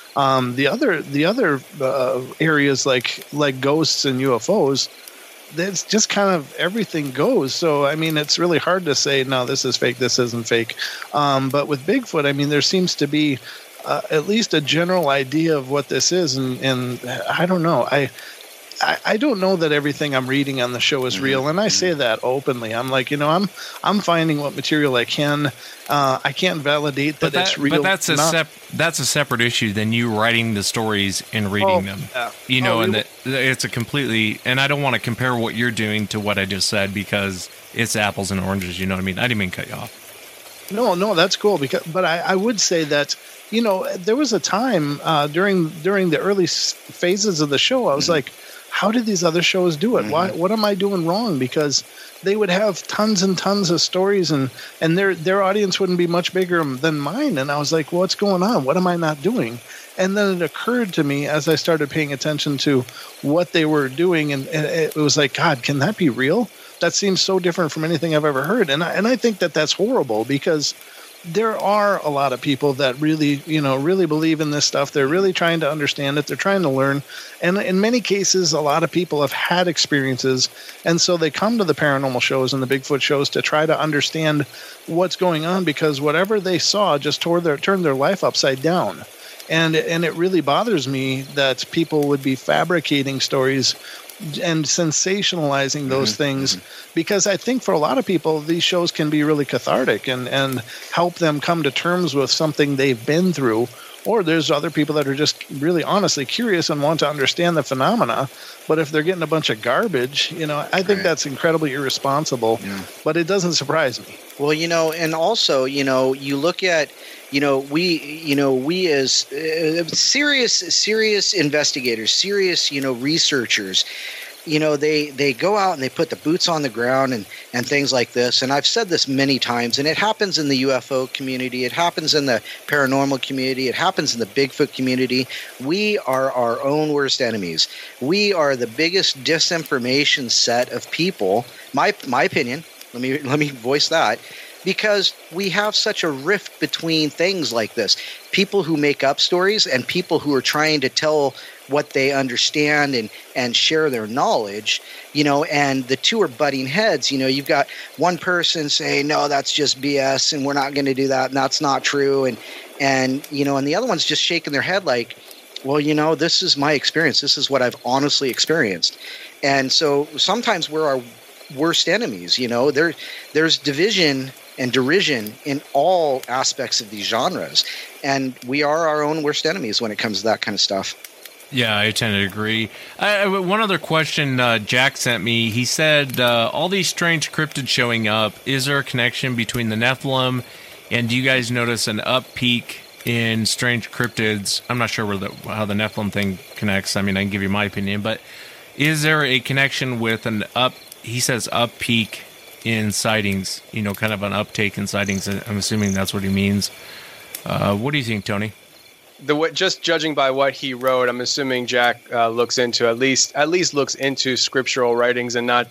The other areas like ghosts and UFOs, that's just kind of everything goes. So, I mean, it's really hard to say, no, this is fake, this isn't fake. But with Bigfoot, I mean, there seems to be at least a general idea of what this is. And I don't know. I don't know that everything I'm reading on the show is real, and I say that openly. I'm like, I'm finding what material I can. I can't validate that it's real. But that's a separate issue than you writing the stories and reading them. And it's a completely. And I don't want to compare what you're doing to what I just said because it's apples and oranges. You know what I mean? I didn't mean to cut you off. No, that's cool. But I would say that. There was a time during the early phases of the show, I was like, how did these other shows do it? What am I doing wrong? Because they would have tons and tons of stories, and their audience wouldn't be much bigger than mine. And I was like, what's going on? What am I not doing? And then it occurred to me as I started paying attention to what they were doing, and it was like, God, can that be real? That seems so different from anything I've ever heard. And I think that that's horrible because there are a lot of people that really believe in this stuff. They're really trying to understand it. They're trying to learn. And in many cases, a lot of people have had experiences. And so they come to the paranormal shows and the Bigfoot shows to try to understand what's going on because whatever they saw just turned their life upside down. And it really bothers me that people would be fabricating stories and sensationalizing those things because I think for a lot of people these shows can be really cathartic and help them come to terms with something they've been through, or there's other people that are just really honestly curious and want to understand the phenomena, but if they're getting a bunch of garbage, I think that's incredibly irresponsible. But it doesn't surprise me. Well, and also, you look at we as serious investigators, serious, researchers, they go out and they put the boots on the ground and things like this. And I've said this many times, and it happens in the UFO community. It happens in the paranormal community. It happens in the Bigfoot community. We are our own worst enemies. We are the biggest disinformation set of people. My opinion, let me voice that. Because we have such a rift between things like this. People who make up stories and people who are trying to tell what they understand and share their knowledge, and the two are butting heads. You've got one person saying, no, that's just BS and we're not going to do that and that's not true. And the other one's just shaking their head like, well, this is my experience. This is what I've honestly experienced. And so sometimes we're our worst enemies. There's division and derision in all aspects of these genres. And we are our own worst enemies when it comes to that kind of stuff. Yeah, I tend to agree. One other question Jack sent me. He said, all these strange cryptids showing up, is there a connection between the Nephilim, and do you guys notice an up peak in strange cryptids? I'm not sure how the Nephilim thing connects. I mean, I can give you my opinion, but is there a connection with he says up peak in sightings, kind of an uptake in sightings. I'm assuming that's what he means. What do you think, Tony? Just judging by what he wrote, I'm assuming Jack looks into at least looks into scriptural writings and not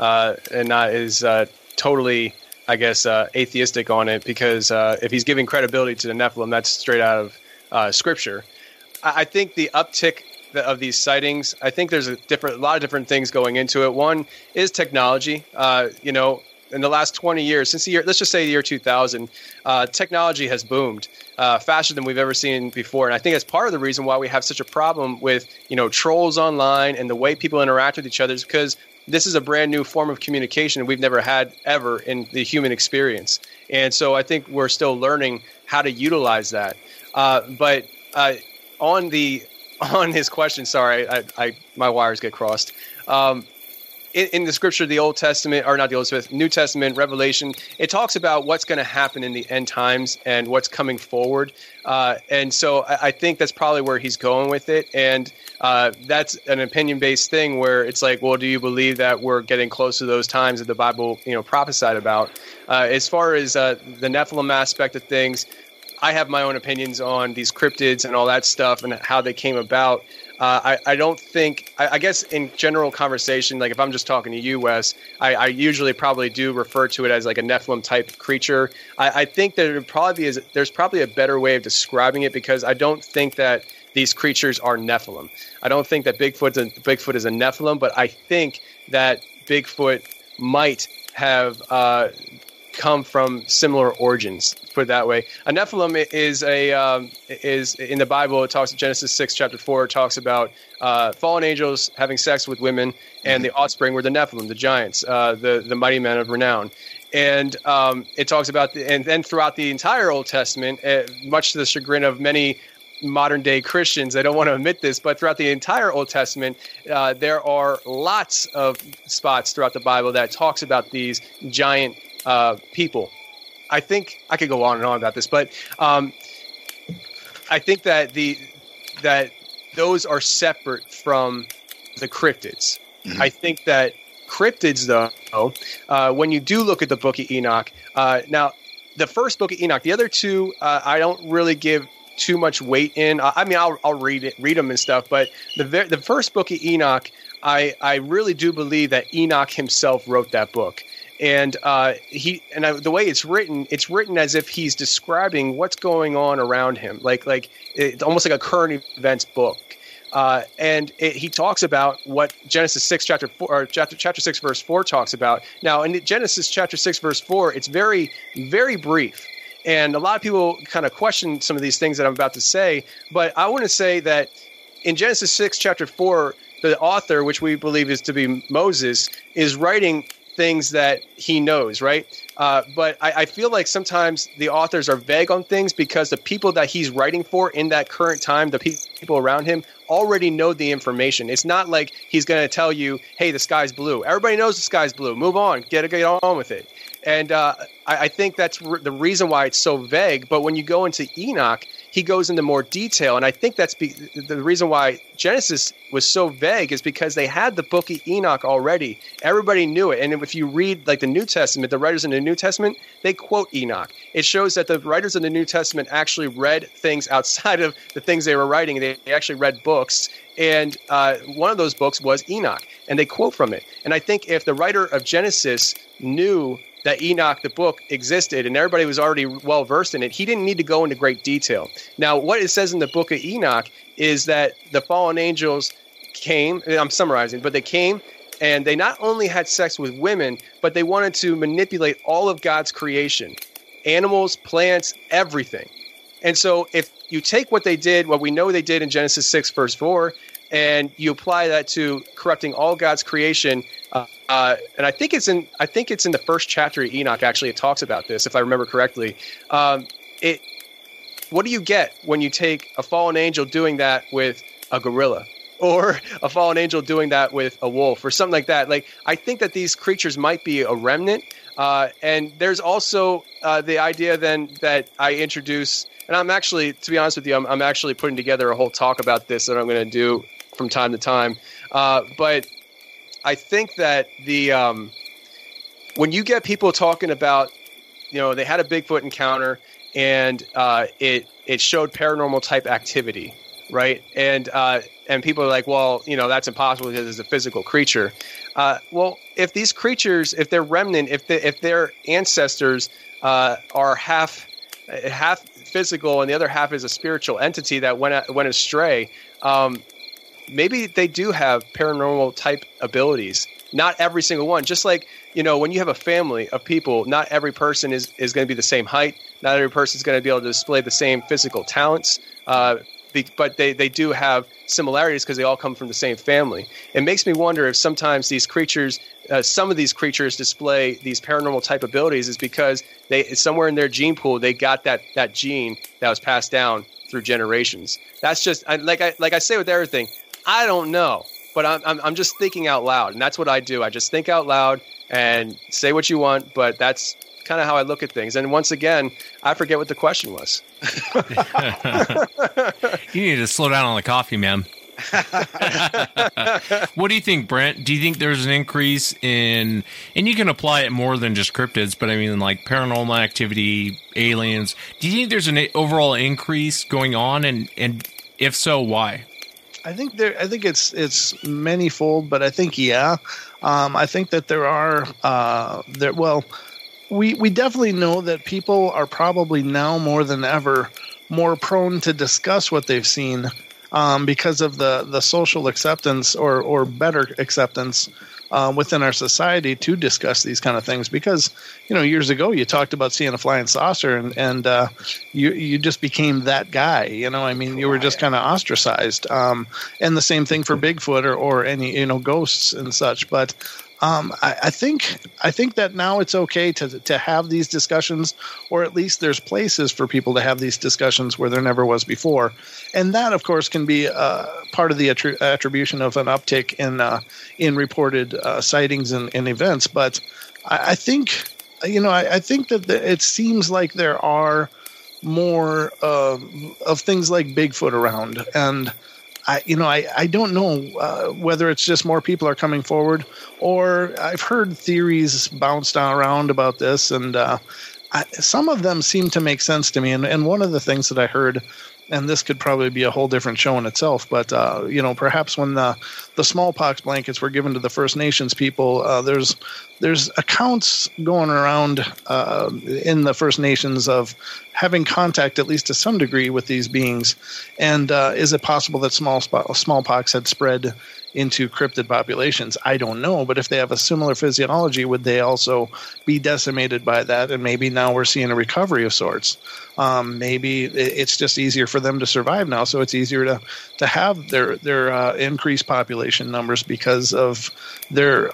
is totally, I guess, atheistic on it, because if he's giving credibility to the Nephilim, that's straight out of scripture. I think the uptick of these sightings, I think there's a lot of different things going into it. One is technology. In the last 20 years, let's just say the year 2000, technology has boomed faster than we've ever seen before. And I think that's part of the reason why we have such a problem with, trolls online and the way people interact with each other, is because this is a brand new form of communication we've never had ever in the human experience. And so I think we're still learning how to utilize that. But on his question, sorry, my wires get crossed. In the scripture, the Old Testament, or not the Old Testament, New Testament, Revelation, it talks about what's going to happen in the end times and what's coming forward. And so I think that's probably where he's going with it. And that's an opinion-based thing where it's like, well, do you believe that we're getting close to those times that the Bible, prophesied about? As far as the Nephilim aspect of things, I have my own opinions on these cryptids and all that stuff and how they came about. I don't think, I guess in general conversation, like if I'm just talking to you, Wes, I usually probably do refer to it as like a Nephilim type creature. I think that there's probably a better way of describing it, because I don't think that these creatures are Nephilim. I don't think that Bigfoot is a Nephilim, but I think that Bigfoot might have come from similar origins. Put it that way. A Nephilim is in the Bible. It talks Genesis 6 chapter 4. It talks about fallen angels having sex with women, and the offspring were the Nephilim, the giants, the mighty men of renown. And it talks about and then throughout the entire Old Testament, much to the chagrin of many modern day Christians, I don't want to admit this, but throughout the entire Old Testament, there are lots of spots throughout the Bible that talks about these giant people. I think I could go on and on about this, but I think that that those are separate from the cryptids. Mm-hmm. I think that cryptids, though, when you do look at the Book of Enoch, now the first Book of Enoch, the other two, I don't really give too much weight in. I mean, I'll read them and stuff, but the first Book of Enoch, I really do believe that Enoch himself wrote that book. And the way it's written as if he's describing what's going on around him, like it's almost like a current events book. And he talks about what Genesis 6 chapter 4 or chapter 6 verse 4 talks about. Now, in Genesis chapter 6 verse 4, it's very, very brief. And a lot of people kind of question some of these things that I'm about to say, but I want to say that in Genesis 6 chapter 4, the author, which we believe is to be Moses, is writing things that he knows, right? But I feel like sometimes the authors are vague on things because the people that he's writing for in that current time, the people around him, already know the information. It's not like he's going to tell you, hey, the sky's blue. Everybody knows the sky's blue. Move on. Get on with it. And I think that's the reason why it's so vague. But when you go into Enoch, he goes into more detail. And I think that's the reason why Genesis was so vague is because they had the Book of Enoch already. Everybody knew it. And if you read like the New Testament, the writers in the New Testament, they quote Enoch. It shows that the writers in the New Testament actually read things outside of the things they were writing. They actually read books. And one of those books was Enoch. And they quote from it. And I think if the writer of Genesis knew that Enoch, the book, existed and everybody was already well versed in it, he didn't need to go into great detail. Now, what it says in the Book of Enoch is that the fallen angels came, I'm summarizing, but they came and they not only had sex with women, but they wanted to manipulate all of God's creation, animals, plants, everything. And so if you take what they did, what we know they did in Genesis 6 verse 4, and you apply that to corrupting all God's creation, and I think it's in the first chapter of Enoch. Actually, it talks about this, if I remember correctly. What do you get when you take a fallen angel doing that with a gorilla, or a fallen angel doing that with a wolf, or something like that? Like, I think that these creatures might be a remnant. And there's also the idea then that I introduce, and I'm actually, to be honest with you, I'm actually putting together a whole talk about this that I'm going to do from time to time. But I think that when you get people talking about, they had a Bigfoot encounter and it showed paranormal type activity, right? And people are like, well, that's impossible because it's a physical creature. Well, if these creatures, if they're remnant, if their ancestors are half physical and the other half is a spiritual entity that went astray, maybe they do have paranormal type abilities. Not every single one. Just like, when you have a family of people, not every person is going to be the same height. Not every person is going to be able to display the same physical talents. But they do have similarities because they all come from the same family. It makes me wonder if sometimes these creatures, some of these creatures display these paranormal type abilities is because somewhere in their gene pool, they got that gene that was passed down through generations. That's just like I say with everything. I don't know, but I'm just thinking out loud, and that's what I do. I just think out loud and say what you want, but that's kind of how I look at things. And once again, I forget what the question was. You need to slow down on the coffee, man. What do you think, Brent? Do you think there's an increase in, and you can apply it more than just cryptids, but I mean like paranormal activity, aliens. Do you think there's an overall increase going on, and if so, why? I think it's manyfold, but I think I think that there are we definitely know that people are probably now more than ever more prone to discuss what they've seen because of the social acceptance or better acceptance within our society to discuss these kind of things. Because years ago you talked about seeing a flying saucer and you just became that guy. You were just kind of ostracized. And the same thing for Bigfoot or any ghosts and such. But I think that now it's okay to have these discussions, or at least there's places for people to have these discussions where there never was before, and that of course can be part of the attribution of an uptick in reported sightings and events. But I think that it seems like there are more of things like Bigfoot around, and I don't know whether it's just more people are coming forward, or I've heard theories bounced around about this, and some of them seem to make sense to me. And one of the things that I heard, and this could probably be a whole different show in itself, but perhaps when the smallpox blankets were given to the First Nations people, there's accounts going around in the First Nations of having contact, at least to some degree, with these beings. And is it possible that smallpox had spread into cryptid populations? I don't know, but if they have a similar physiology, would they also be decimated by that? And maybe now we're seeing a recovery of sorts. Maybe it's just easier for them to survive now, so it's easier to have their increased population numbers because of their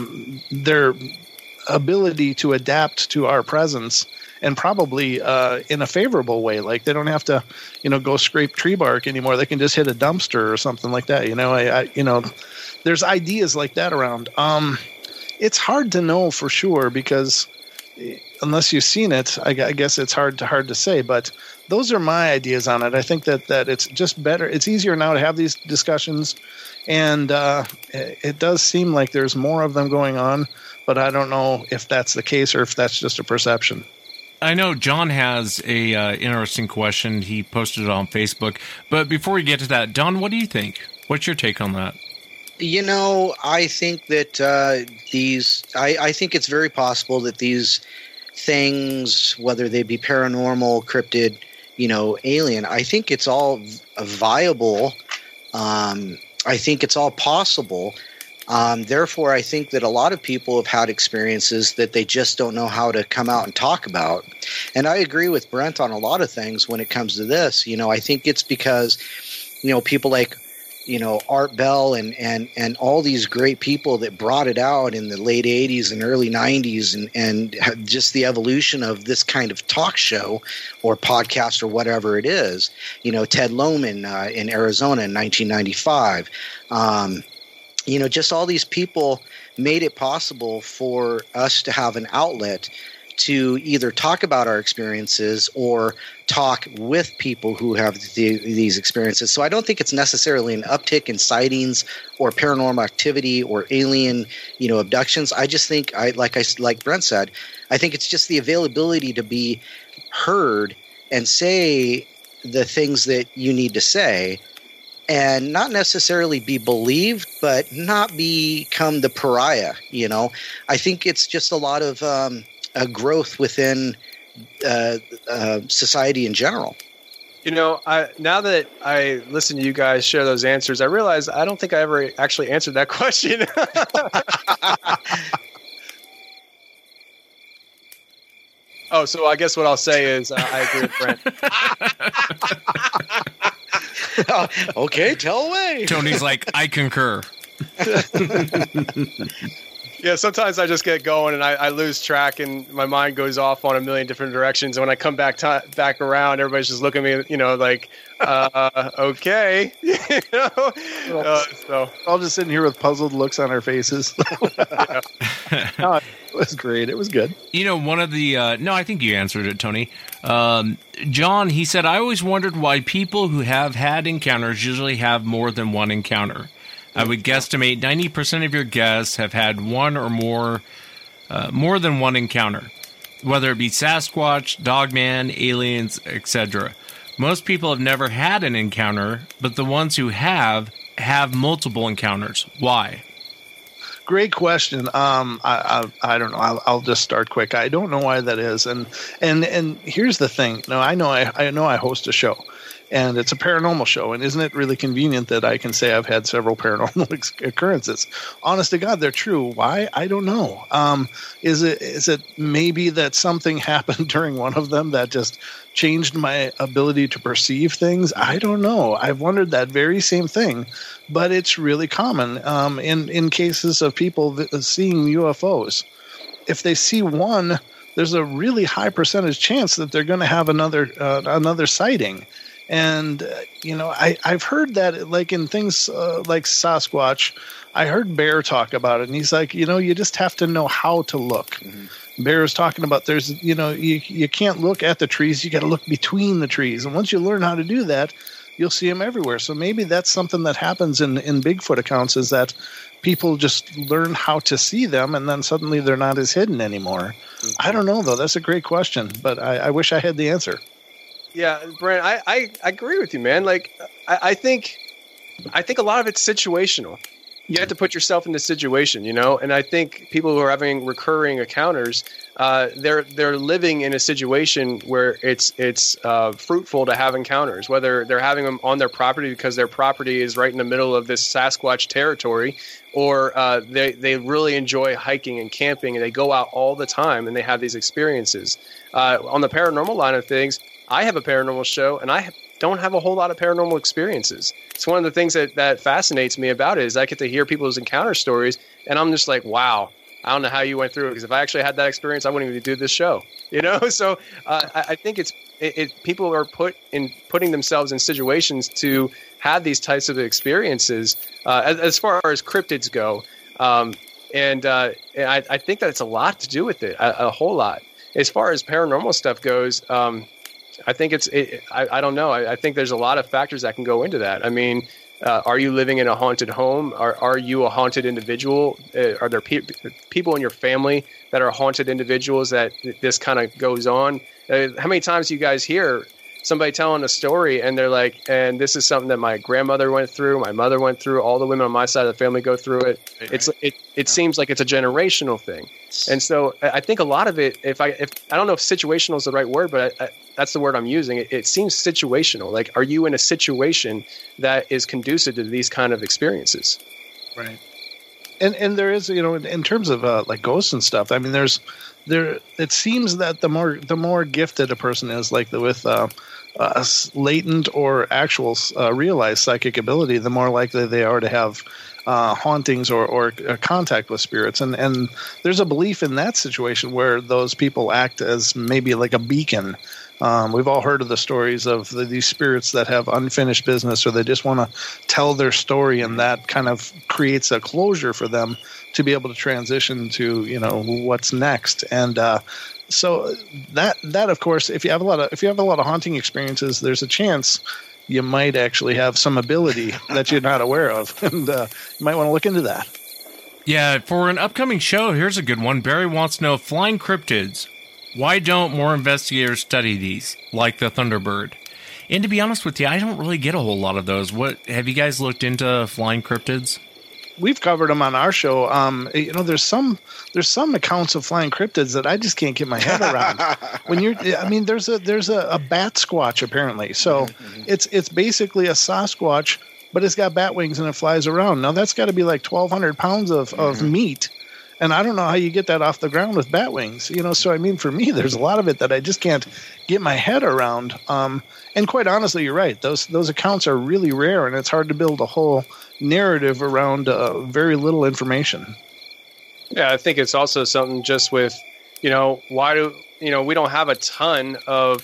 ability to adapt to our presence, and probably in a favorable way. Like they don't have to, go scrape tree bark anymore. They can just hit a dumpster or something like that. There's ideas like that around. It's hard to know for sure because unless you've seen it, I guess it's hard to say. But those are my ideas on it. I think that it's just better. It's easier now to have these discussions, and it does seem like there's more of them going on. But I don't know if that's the case or if that's just a perception. I know John has a interesting question. He posted it on Facebook. But before we get to that, Don, what do you think? What's your take on that? I think that I think it's very possible that these things, whether they be paranormal, cryptid, alien, I think it's all viable. I think it's all possible. Therefore, I think that a lot of people have had experiences that they just don't know how to come out and talk about. And I agree with Brent on a lot of things when it comes to this. I think it's because, people like, Art Bell and all these great people that brought it out in the late 80s and early 90s and just the evolution of this kind of talk show or podcast or whatever it is. Ted Lohman in Arizona in 1995. Just all these people made it possible for us to have an outlet to either talk about our experiences or talk with people who have these experiences. So I don't think it's necessarily an uptick in sightings or paranormal activity or alien, abductions. I just think, like Brent said, I think it's just the availability to be heard and say the things that you need to say, and not necessarily be believed, but not become the pariah. I think it's just a lot of a growth within society in general. Now that I listen to you guys share those answers, I realize I don't think I ever actually answered that question. Oh, so I guess what I'll say is I agree with Brent. Okay, tell away. Tony's like, I concur. Yeah, sometimes I just get going and I lose track and my mind goes off on a million different directions. And when I come back around, everybody's just looking at me, like, okay. So all just sitting here with puzzled looks on our faces. Yeah. No, it was great. It was good. One of the no, I think you answered it, Tony. John, he said, I always wondered why people who have had encounters usually have more than one encounter. I would guesstimate 90% of your guests have had one or more than one encounter, whether it be Sasquatch, Dogman, aliens, etc. Most people have never had an encounter, but the ones who have multiple encounters. Why? Great question. I don't know. I'll just start quick. I don't know why that is. And here's the thing. No, I know I host a show, and it's a paranormal show. And isn't it really convenient that I can say I've had several paranormal occurrences? Honest to God, they're true. Why? I don't know. Is it maybe that something happened during one of them that just changed my ability to perceive things? I don't know. I've wondered that very same thing, but it's really common in cases of people seeing UFOs. If they see one, there's a really high percentage chance that they're going to have another sighting. And, I've heard that, like in things like Sasquatch, I heard Bear talk about it, and he's like, you just have to know how to look. Mm-hmm. Bear is talking about you can't look at the trees, you got to look between the trees. And once you learn how to do that, you'll see them everywhere. So maybe that's something that happens in Bigfoot accounts, is that people just learn how to see them, and then suddenly they're not as hidden anymore. Mm-hmm. I don't know, though. That's a great question, but I wish I had the answer. Yeah, Brent, I agree with you, man. Like, I think a lot of it's situational. You have to put yourself in the situation, and I think people who are having recurring encounters, they're living in a situation where it's fruitful to have encounters, whether they're having them on their property because their property is right in the middle of this Sasquatch territory, or they really enjoy hiking and camping and they go out all the time and they have these experiences. On the paranormal line of things, I have a paranormal show and I don't have a whole lot of paranormal experiences. It's one of the things that fascinates me about it is I get to hear people's encounter stories, and I'm just like, wow, I don't know how you went through it, because if I actually had that experience, I wouldn't even do this show, So I think people are putting themselves in situations to have these types of experiences as far as cryptids go, and I think that it's a lot to do with it, a whole lot. As far as paranormal stuff goes, I think I don't know. I think there's a lot of factors that can go into that. I mean, are you living in a haunted home? Are you a haunted individual? Are there people in your family that are haunted individuals that this kind of goes on? How many times do you guys hear somebody telling a story and they're like, and this is something that my grandmother went through, my mother went through, all the women on my side of the family go through it. Right. It seems like it's a generational thing. And so I think a lot of it, if I don't know if situational is the right word, but that's the word I'm using. It seems situational. Like, are you in a situation that is conducive to these kind of experiences? Right. And there is, in terms of like ghosts and stuff, I mean, it seems that the more gifted a person is, like with latent or actual realized psychic ability, the more likely they are to have hauntings or contact with spirits. And there's a belief in that situation where those people act as maybe like a beacon. We've all heard of the stories of these spirits that have unfinished business, or they just want to tell their story, and that kind of creates a closure for them to be able to transition to what's next. And so that of course, if you have a lot of haunting experiences, there's a chance you might actually have some ability that you're not aware of, and you might want to look into that. Yeah, for an upcoming show, here's a good one. Barry wants to know, flying cryptids. Why don't more investigators study these, like the Thunderbird? And to be honest with you, I don't really get a whole lot of those. What have you guys looked into flying cryptids? We've covered them on our show. There's some accounts of flying cryptids that I just can't get my head around. There's a bat squatch apparently. So it's basically a Sasquatch, but it's got bat wings and it flies around. Now that's got to be like 1,200 pounds of meat. And I don't know how you get that off the ground with bat wings, So, I mean, for me, there's a lot of it that I just can't get my head around. And quite honestly, you're right. Those accounts are really rare, and it's hard to build a whole narrative around very little information. Yeah, I think it's also something just with, we don't have a ton of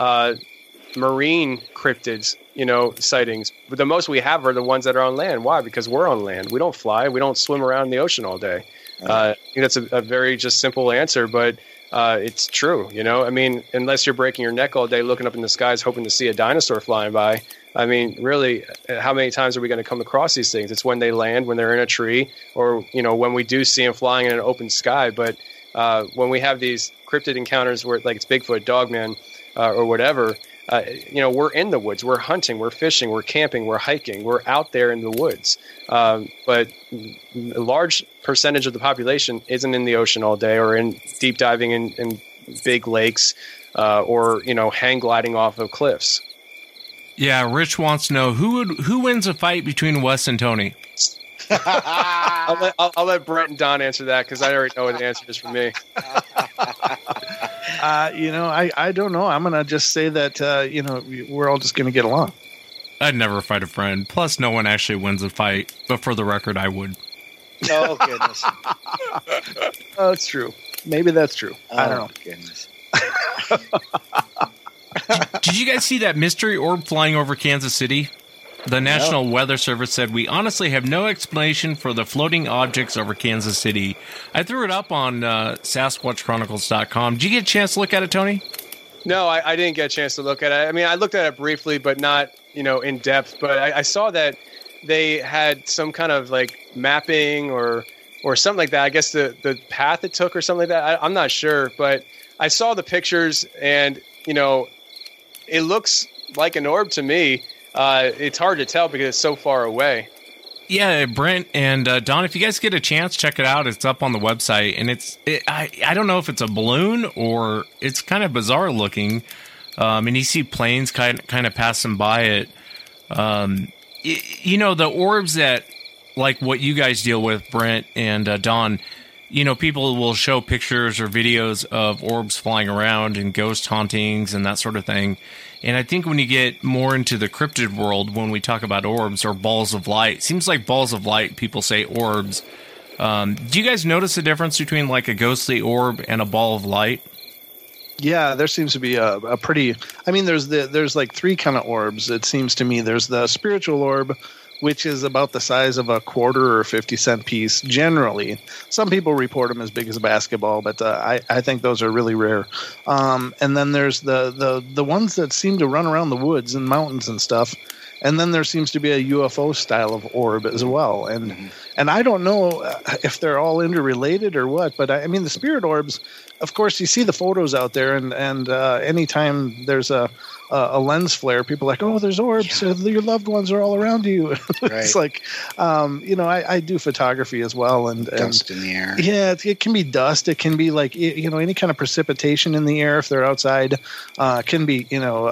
marine cryptids, sightings. But the most we have are the ones that are on land. Why? Because we're on land. We don't fly. We don't swim around in the ocean all day. I think that's a very just simple answer, but it's true. I mean, unless you're breaking your neck all day looking up in the skies hoping to see a dinosaur flying by. I mean, really, how many times are we going to come across these things? It's when they land, when they're in a tree, or when we do see them flying in an open sky. But when we have these cryptid encounters where, like, it's Bigfoot, Dogman, or whatever, we're in the woods, we're hunting, we're fishing, we're camping, we're hiking, we're out there in the woods. But a large percentage of the population isn't in the ocean all day, or in deep diving in big lakes, or hang gliding off of cliffs. Yeah, Rich wants to know who wins a fight between Wes and Tony. I'll let Brent and Don answer that because I already know what the answer is for me. I don't know. I'm gonna just say that we're all just gonna get along. I'd never fight a friend. Plus, no one actually wins a fight. But for the record, I would. Oh, goodness. Oh, it's true. Maybe that's true. I don't know. Goodness. Did you guys see that mystery orb flying over Kansas City? The National Weather Service said, we honestly have no explanation for the floating objects over Kansas City. I threw it up on SasquatchChronicles.com. Did you get a chance to look at it, Tony? No, I didn't get a chance to look at it. I mean, I looked at it briefly, but not, in depth. But I saw that they had some kind of like mapping or something like that. I guess the path it took or something like that. I'm not sure, but I saw the pictures and, it looks like an orb to me. It's hard to tell because it's so far away. Yeah, Brent and Don, if you guys get a chance, check it out. It's up on the website, and I don't know if it's a balloon or it's kind of bizarre looking. And you see planes kind of passing by it. The orbs that, like what you guys deal with, Brent and Don, people will show pictures or videos of orbs flying around and ghost hauntings and that sort of thing. And I think when you get more into the cryptid world, when we talk about orbs or balls of light, seems like balls of light, people say orbs. Do you guys notice the difference between like a ghostly orb and a ball of light? Yeah, there seems to be a pretty. I mean, there's like three kind of orbs. It seems to me there's the spiritual orb, which is about the size of a quarter or 50-cent piece. Generally, some people report them as big as a basketball, but I think those are really rare. And then there's the ones that seem to run around the woods and mountains and stuff. And then there seems to be a UFO style of orb as well. And I don't know if they're all interrelated or what, but I mean, the spirit orbs, of course, you see the photos out there, and anytime there's a lens flare, people are like, oh, there's orbs. Yeah. Your loved ones are all around you. It's like, I do photography as well. And dust in the air. Yeah, it can be dust. It can be like, any kind of precipitation in the air if they're outside. It can be,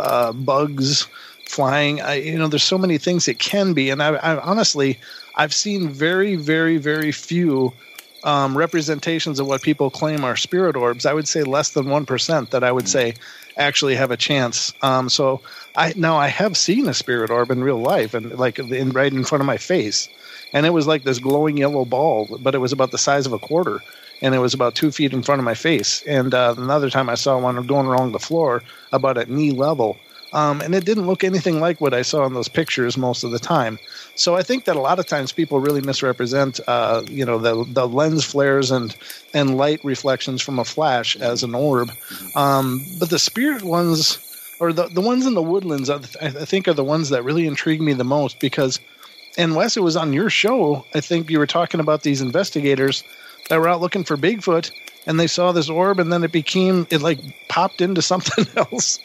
bugs flying. There's so many things it can be. And I honestly, I've seen very, very, very few representations of what people claim are spirit orbs. I would say less than 1% that I would say actually have a chance. So I have seen a spirit orb in real life, and like right in front of my face, and it was like this glowing yellow ball, but it was about the size of a quarter, and it was about 2 feet in front of my face. And another time I saw one going along the floor about at knee level. And it didn't look anything like what I saw in those pictures most of the time. So I think that a lot of times people really misrepresent, the lens flares and light reflections from a flash as an orb. But the spirit ones, or the ones in the woodlands, I think are the ones that really intrigue me the most because, and Wes, it was on your show, I think you were talking about these investigators that were out looking for Bigfoot, and they saw this orb, and then it like popped into something else.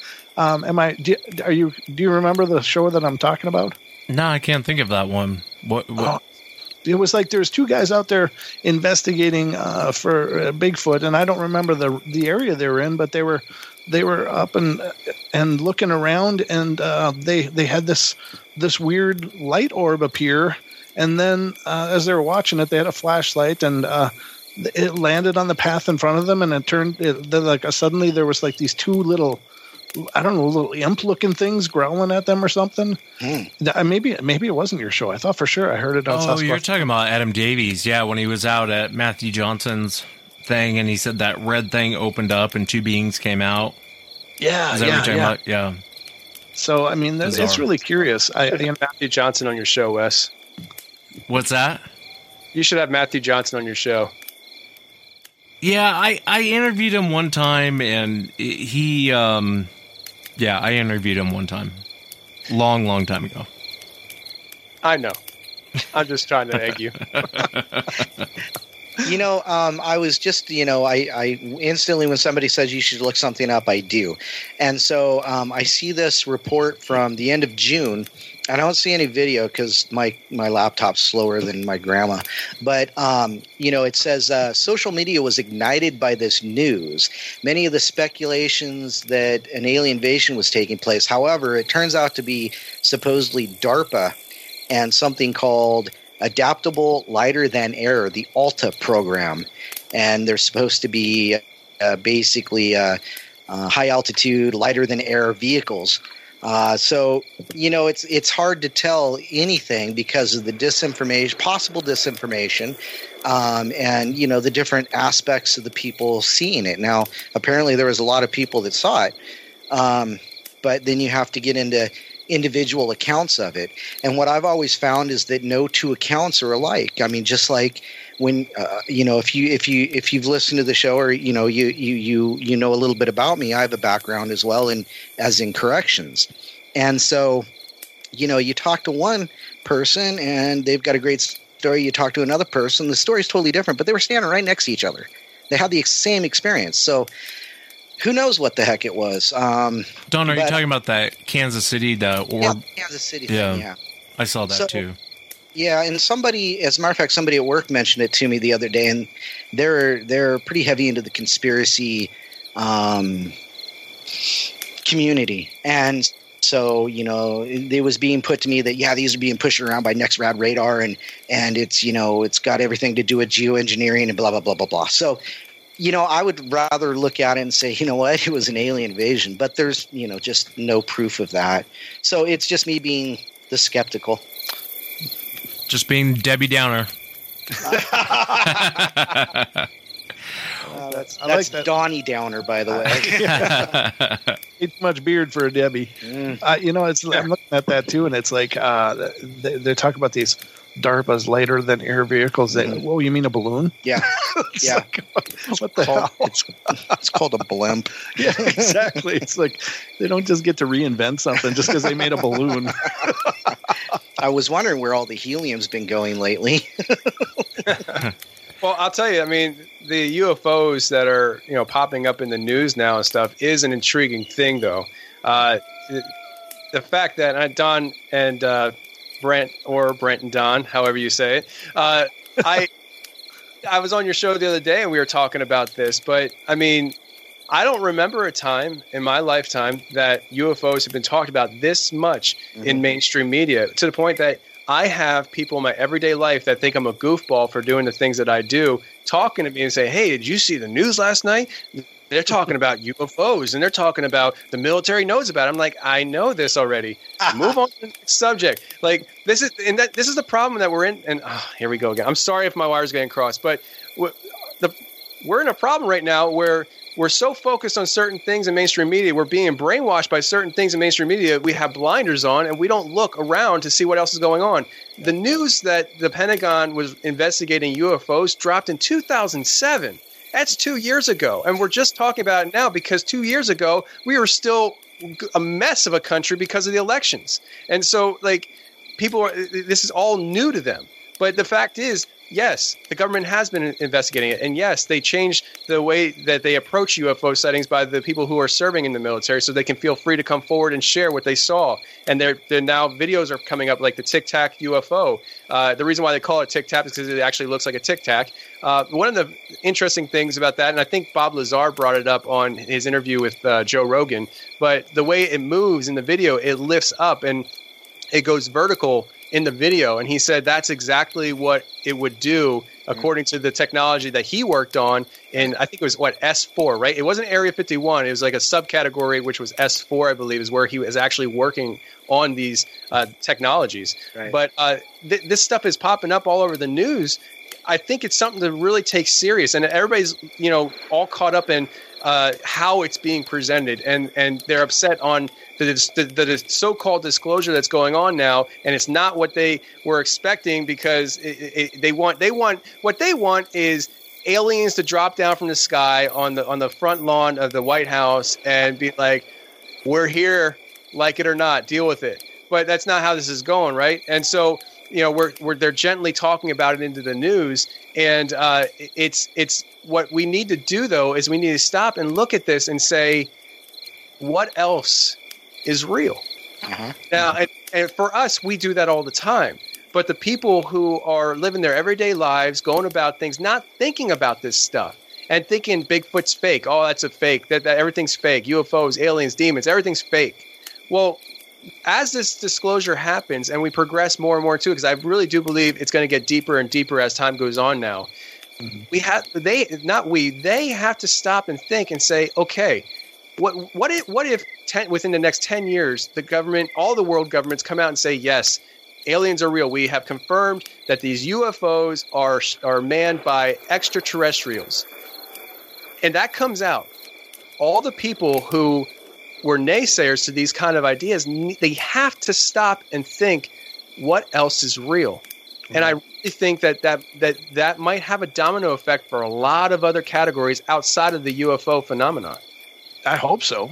Do you remember the show that I'm talking about? No, I can't think of that one. What? It was like there's two guys out there investigating for Bigfoot, and I don't remember the area they were in, but they were up and looking around, and they had this weird light orb appear, and then as they were watching it, they had a flashlight, and it landed on the path in front of them, and suddenly there was like these two little, I don't know, little imp-looking things growling at them or something. Maybe it wasn't your show. I thought for sure I heard it on Sasquatch. You're talking about Adam Davies. Yeah, when he was out at Matthew Johnson's thing, and he said that red thing opened up and two beings came out. Yeah, Is that what you're talking about? Yeah. So, I mean, it's really curious. You should have Matthew Johnson on your show, Wes. What's that? You should have Matthew Johnson on your show. Yeah, I interviewed him one time, and he... I interviewed him one time. Long time ago. I know. I'm just trying to egg you. I was just, I instantly, when somebody says you should look something up, I do. And so I see this report from the end of June I don't see any video because my laptop's slower than my grandma. But, it says social media was ignited by this news. Many of the speculations that an alien invasion was taking place. However, it turns out to be supposedly DARPA and something called Adaptable Lighter Than Air, the ALTA program. And they're supposed to be basically high altitude, lighter than air vehicles. So it's hard to tell anything because of the possible disinformation, and the different aspects of the people seeing it. Now, apparently there was a lot of people that saw it, but then you have to get into individual accounts of it. And what I've always found is that no two accounts are alike. I mean, just like when if you've listened to the show, or you know a little bit about me, I have a background as well in corrections, and so you talk to one person and they've got a great story. You talk to another person, the story's totally different, but they were standing right next to each other. They had the same experience. So who knows what the heck it was? Don, are you talking about that Kansas City, Kansas City thing? Yeah, I saw that too. Yeah, and somebody, as a matter of fact, somebody at work mentioned it to me the other day, and they're pretty heavy into the conspiracy community, and so it was being put to me that these are being pushed around by NextRad radar, and it's it's got everything to do with geoengineering and blah blah blah blah blah. So I would rather look at it and say, it was an alien invasion, but there's just no proof of that. So it's just me being the skeptical. Just being Debbie Downer. That's like that. Donnie Downer, by the way. Too much beard for a Debbie. I'm looking at that too, and it's like they talk about these DARPA's lighter than air vehicles. Whoa, you mean a balloon? Yeah, yeah. Like, what the hell? It's called a blimp. Yeah, exactly. It's like they don't just get to reinvent something just because they made a balloon. I was wondering where all the helium's been going lately. Well, I'll tell you, I mean, the UFOs that are, popping up in the news now and stuff is an intriguing thing, though. The fact that Don and Brent, or Brent and Don, however you say it, I was on your show the other day and we were talking about this, but I mean, I don't remember a time in my lifetime that UFOs have been talked about this much in mainstream media, to the point that I have people in my everyday life that think I'm a goofball for doing the things that I do, talking to me and say, hey, did you see the news last night? They're talking about UFOs and they're talking about the military knows about it. I'm like, I know this already. Move on to the next subject. Like this is the problem that we're in. And here we go again. I'm sorry if my wire's getting crossed, but we're in a problem right now where we're so focused on certain things in mainstream media. We're being brainwashed by certain things in mainstream media. We have blinders on and we don't look around to see what else is going on. The news that the Pentagon was investigating UFOs dropped in 2007. That's 2 years ago. And we're just talking about it now because 2 years ago, we were still a mess of a country because of the elections. And so, this is all new to them. But the fact is, yes, the government has been investigating it. And yes, they changed the way that they approach UFO sightings by the people who are serving in the military so they can feel free to come forward and share what they saw. And they're now videos are coming up like the Tic Tac UFO. The reason why they call it Tic Tac is because it actually looks like a Tic Tac. One of the interesting things about that, and I think Bob Lazar brought it up on his interview with Joe Rogan, but the way it moves in the video, it lifts up and it goes vertical in the video, and he said that's exactly what it would do according to the technology that he worked on in, I think it was S4, right? It wasn't Area 51. It was like a subcategory, which was S4, I believe, is where he was actually working on these technologies. Right. But this stuff is popping up all over the news. I think it's something to really take serious, and everybody's, all caught up in how it's being presented, and they're upset on the so-called disclosure that's going on now, and it's not what they were expecting because what they want is aliens to drop down from the sky on the front lawn of the White House and be like, "We're here, like it or not, deal with it." But that's not how this is going, right? And so, they're gently talking about it into the news, and it's what we need to do though is we need to stop and look at this and say, what else is real? Now, and for us, we do that all the time. But the people who are living their everyday lives, going about things, not thinking about this stuff, and thinking Bigfoot's fake. Oh, that's a fake. That everything's fake. UFOs, aliens, demons, everything's fake. Well, as this disclosure happens and we progress more and more too, because I really do believe it's going to get deeper and deeper as time goes on now. They have to stop and think and say, okay, what if within the next 10 years, the government, all the world governments come out and say, yes, aliens are real. We have confirmed that these UFOs are manned by extraterrestrials. And that comes out. All the people who were naysayers to these kind of ideas, they have to stop and think, what else is real? And I really think that might have a domino effect for a lot of other categories outside of the UFO phenomenon. I hope so.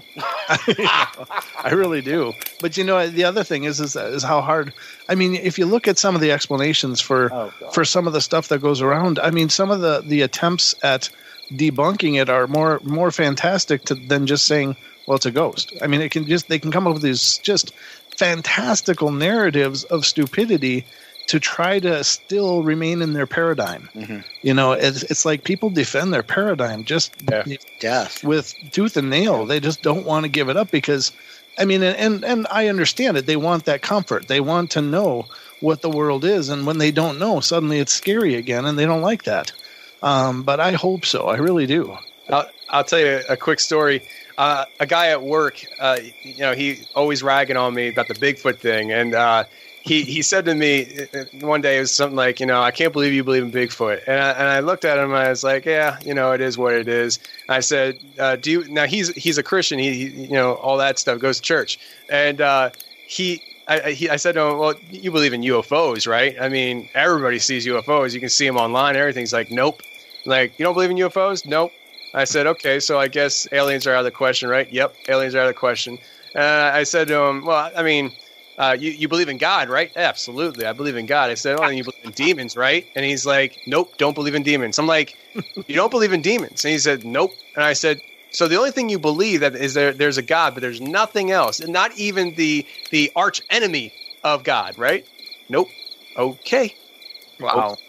I really do. But the other thing is how hard. I mean, if you look at some of the explanations for some of the stuff that goes around, I mean, some of the attempts at debunking it are more fantastic than just saying, well, it's a ghost. I mean, they can come up with these just fantastical narratives of stupidity to try to still remain in their paradigm. It's like people defend their paradigm just death with tooth and nail. They just don't want to give it up because, I mean, and I understand it. They want that comfort. They want to know what the world is. And when they don't know, suddenly it's scary again, and they don't like that. But I hope so. I really do. I'll tell you a quick story. A guy at work, he always ragging on me about the Bigfoot thing. And, he said to me one day, it was something like, I can't believe you believe in Bigfoot. And I looked at him and I was like, yeah, it is what it is. I said, now he's a Christian. He all that stuff, goes to church. And, I said to him, well, you believe in UFOs, right? I mean, everybody sees UFOs. You can see them online. Everything's like, nope. Like, you don't believe in UFOs? Nope. I said, okay, so I guess aliens are out of the question, right? Yep, aliens are out of the question. I said to him, well, I mean, you believe in God, right? Absolutely, I believe in God. I said, oh, and you believe in demons, right? And he's like, nope, don't believe in demons. I'm like, you don't believe in demons? And he said, nope. And I said, so the only thing you believe that is there's a God, but there's nothing else, and not even the arch enemy of God, right? Nope. Okay. Wow. Oops.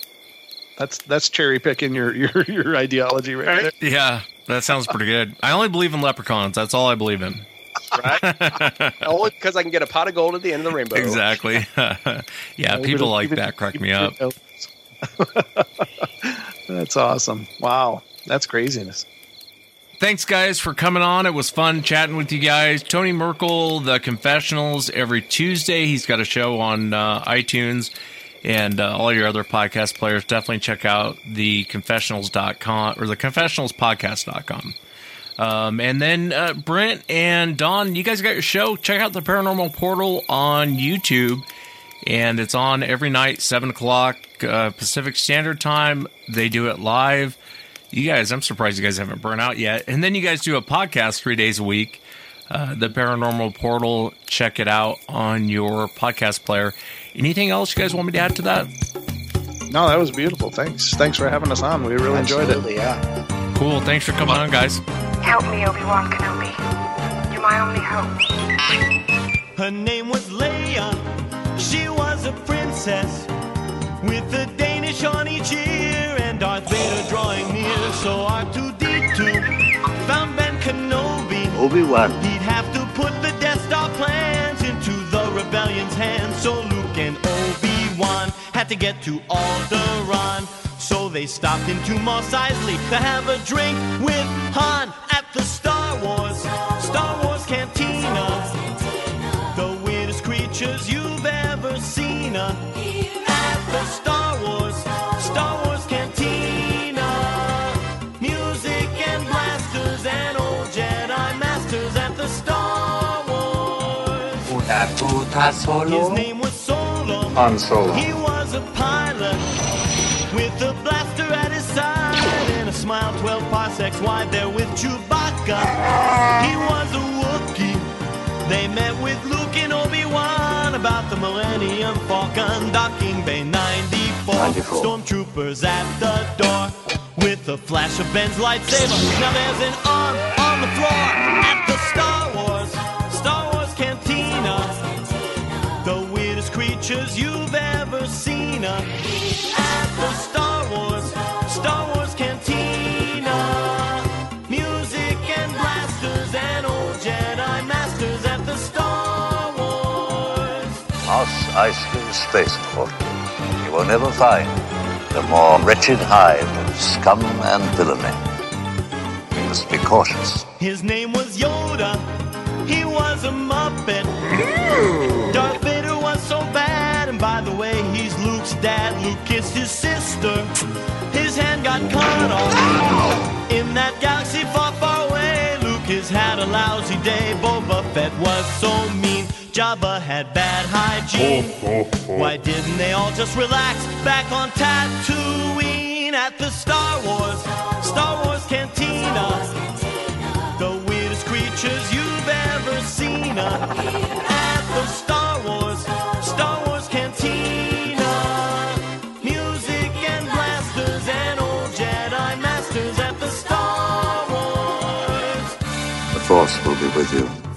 That's cherry picking your ideology right there. Yeah, that sounds pretty good. I only believe in leprechauns. That's all I believe in. Right? Only because I can get a pot of gold at the end of the rainbow. Exactly. Yeah, people like that crack me up. That's awesome. Wow. That's craziness. Thanks, guys, for coming on. It was fun chatting with you guys. Tony Merkel, The Confessionals, every Tuesday. He's got a show on iTunes. And all your other podcast players, definitely check out theconfessionals.com or theconfessionalspodcast.com. And then Brent and Dawn, you guys got your show. Check out the Paranormal Portal on YouTube. And it's on every night, 7 o'clock Pacific Standard Time. They do it live. You guys, I'm surprised you guys haven't burnt out yet. And then you guys do a podcast 3 days a week. The Paranormal Portal. Check it out on your podcast player. Anything else you guys want me to add to that? No, that was beautiful. Thanks for having us on. We really enjoyed it. Yeah. Cool. Thanks for coming on, guys. Help me, Obi-Wan Kenobi. You're my only hope. Her name was Leia. She was a princess with a Danish on each ear and Darth Vader drawing near. So R2-D2 found Ben Kenobi. Obi-Wan. He'd have to put the Death Star plans into the rebellion's hands. So Luke and Obi-Wan had to get to Alderaan. So they stopped into Mos Eisley to have a drink with Han at the Star Wars Cantina. The weirdest creatures you've ever seen at the Star Wars Cantina. Music and blasters and old Jedi masters at the Star Wars. His name was Solo. Han Solo. He was a pilot with a blaster at his side and a smile 12 parsecs wide there with Chewbacca. He was a Wookiee. They met with Luke and Obi-Wan about the Millennium Falcon docking Bay 94. Stormtroopers at the door with the flash of Ben's lightsaber. Now there's an arm on the floor at the Star Wars Cantina. The weirdest creatures you've ever seen at the Star Wars Cantina. Music and blasters and old Jedi masters at the Star Wars. Mos Eisley Spaceport. You will never find the more wretched hive of scum and villainy. You must be cautious. His name was Yoda. He was a Muppet. Darth Vader was so bad, and by the way, he's Luke's dad. Luke kissed his sister. His hand got cut off in that galaxy far, far away. Luke has had a lousy day. Boba Fett was so mean. Jabba had bad hygiene. Why didn't they all just relax back on Tatooine at the Star Wars Cantina? The weirdest creatures you've ever seen at the Star Wars Cantina. Music and blasters and old Jedi masters at the Star Wars. The Force will be with you.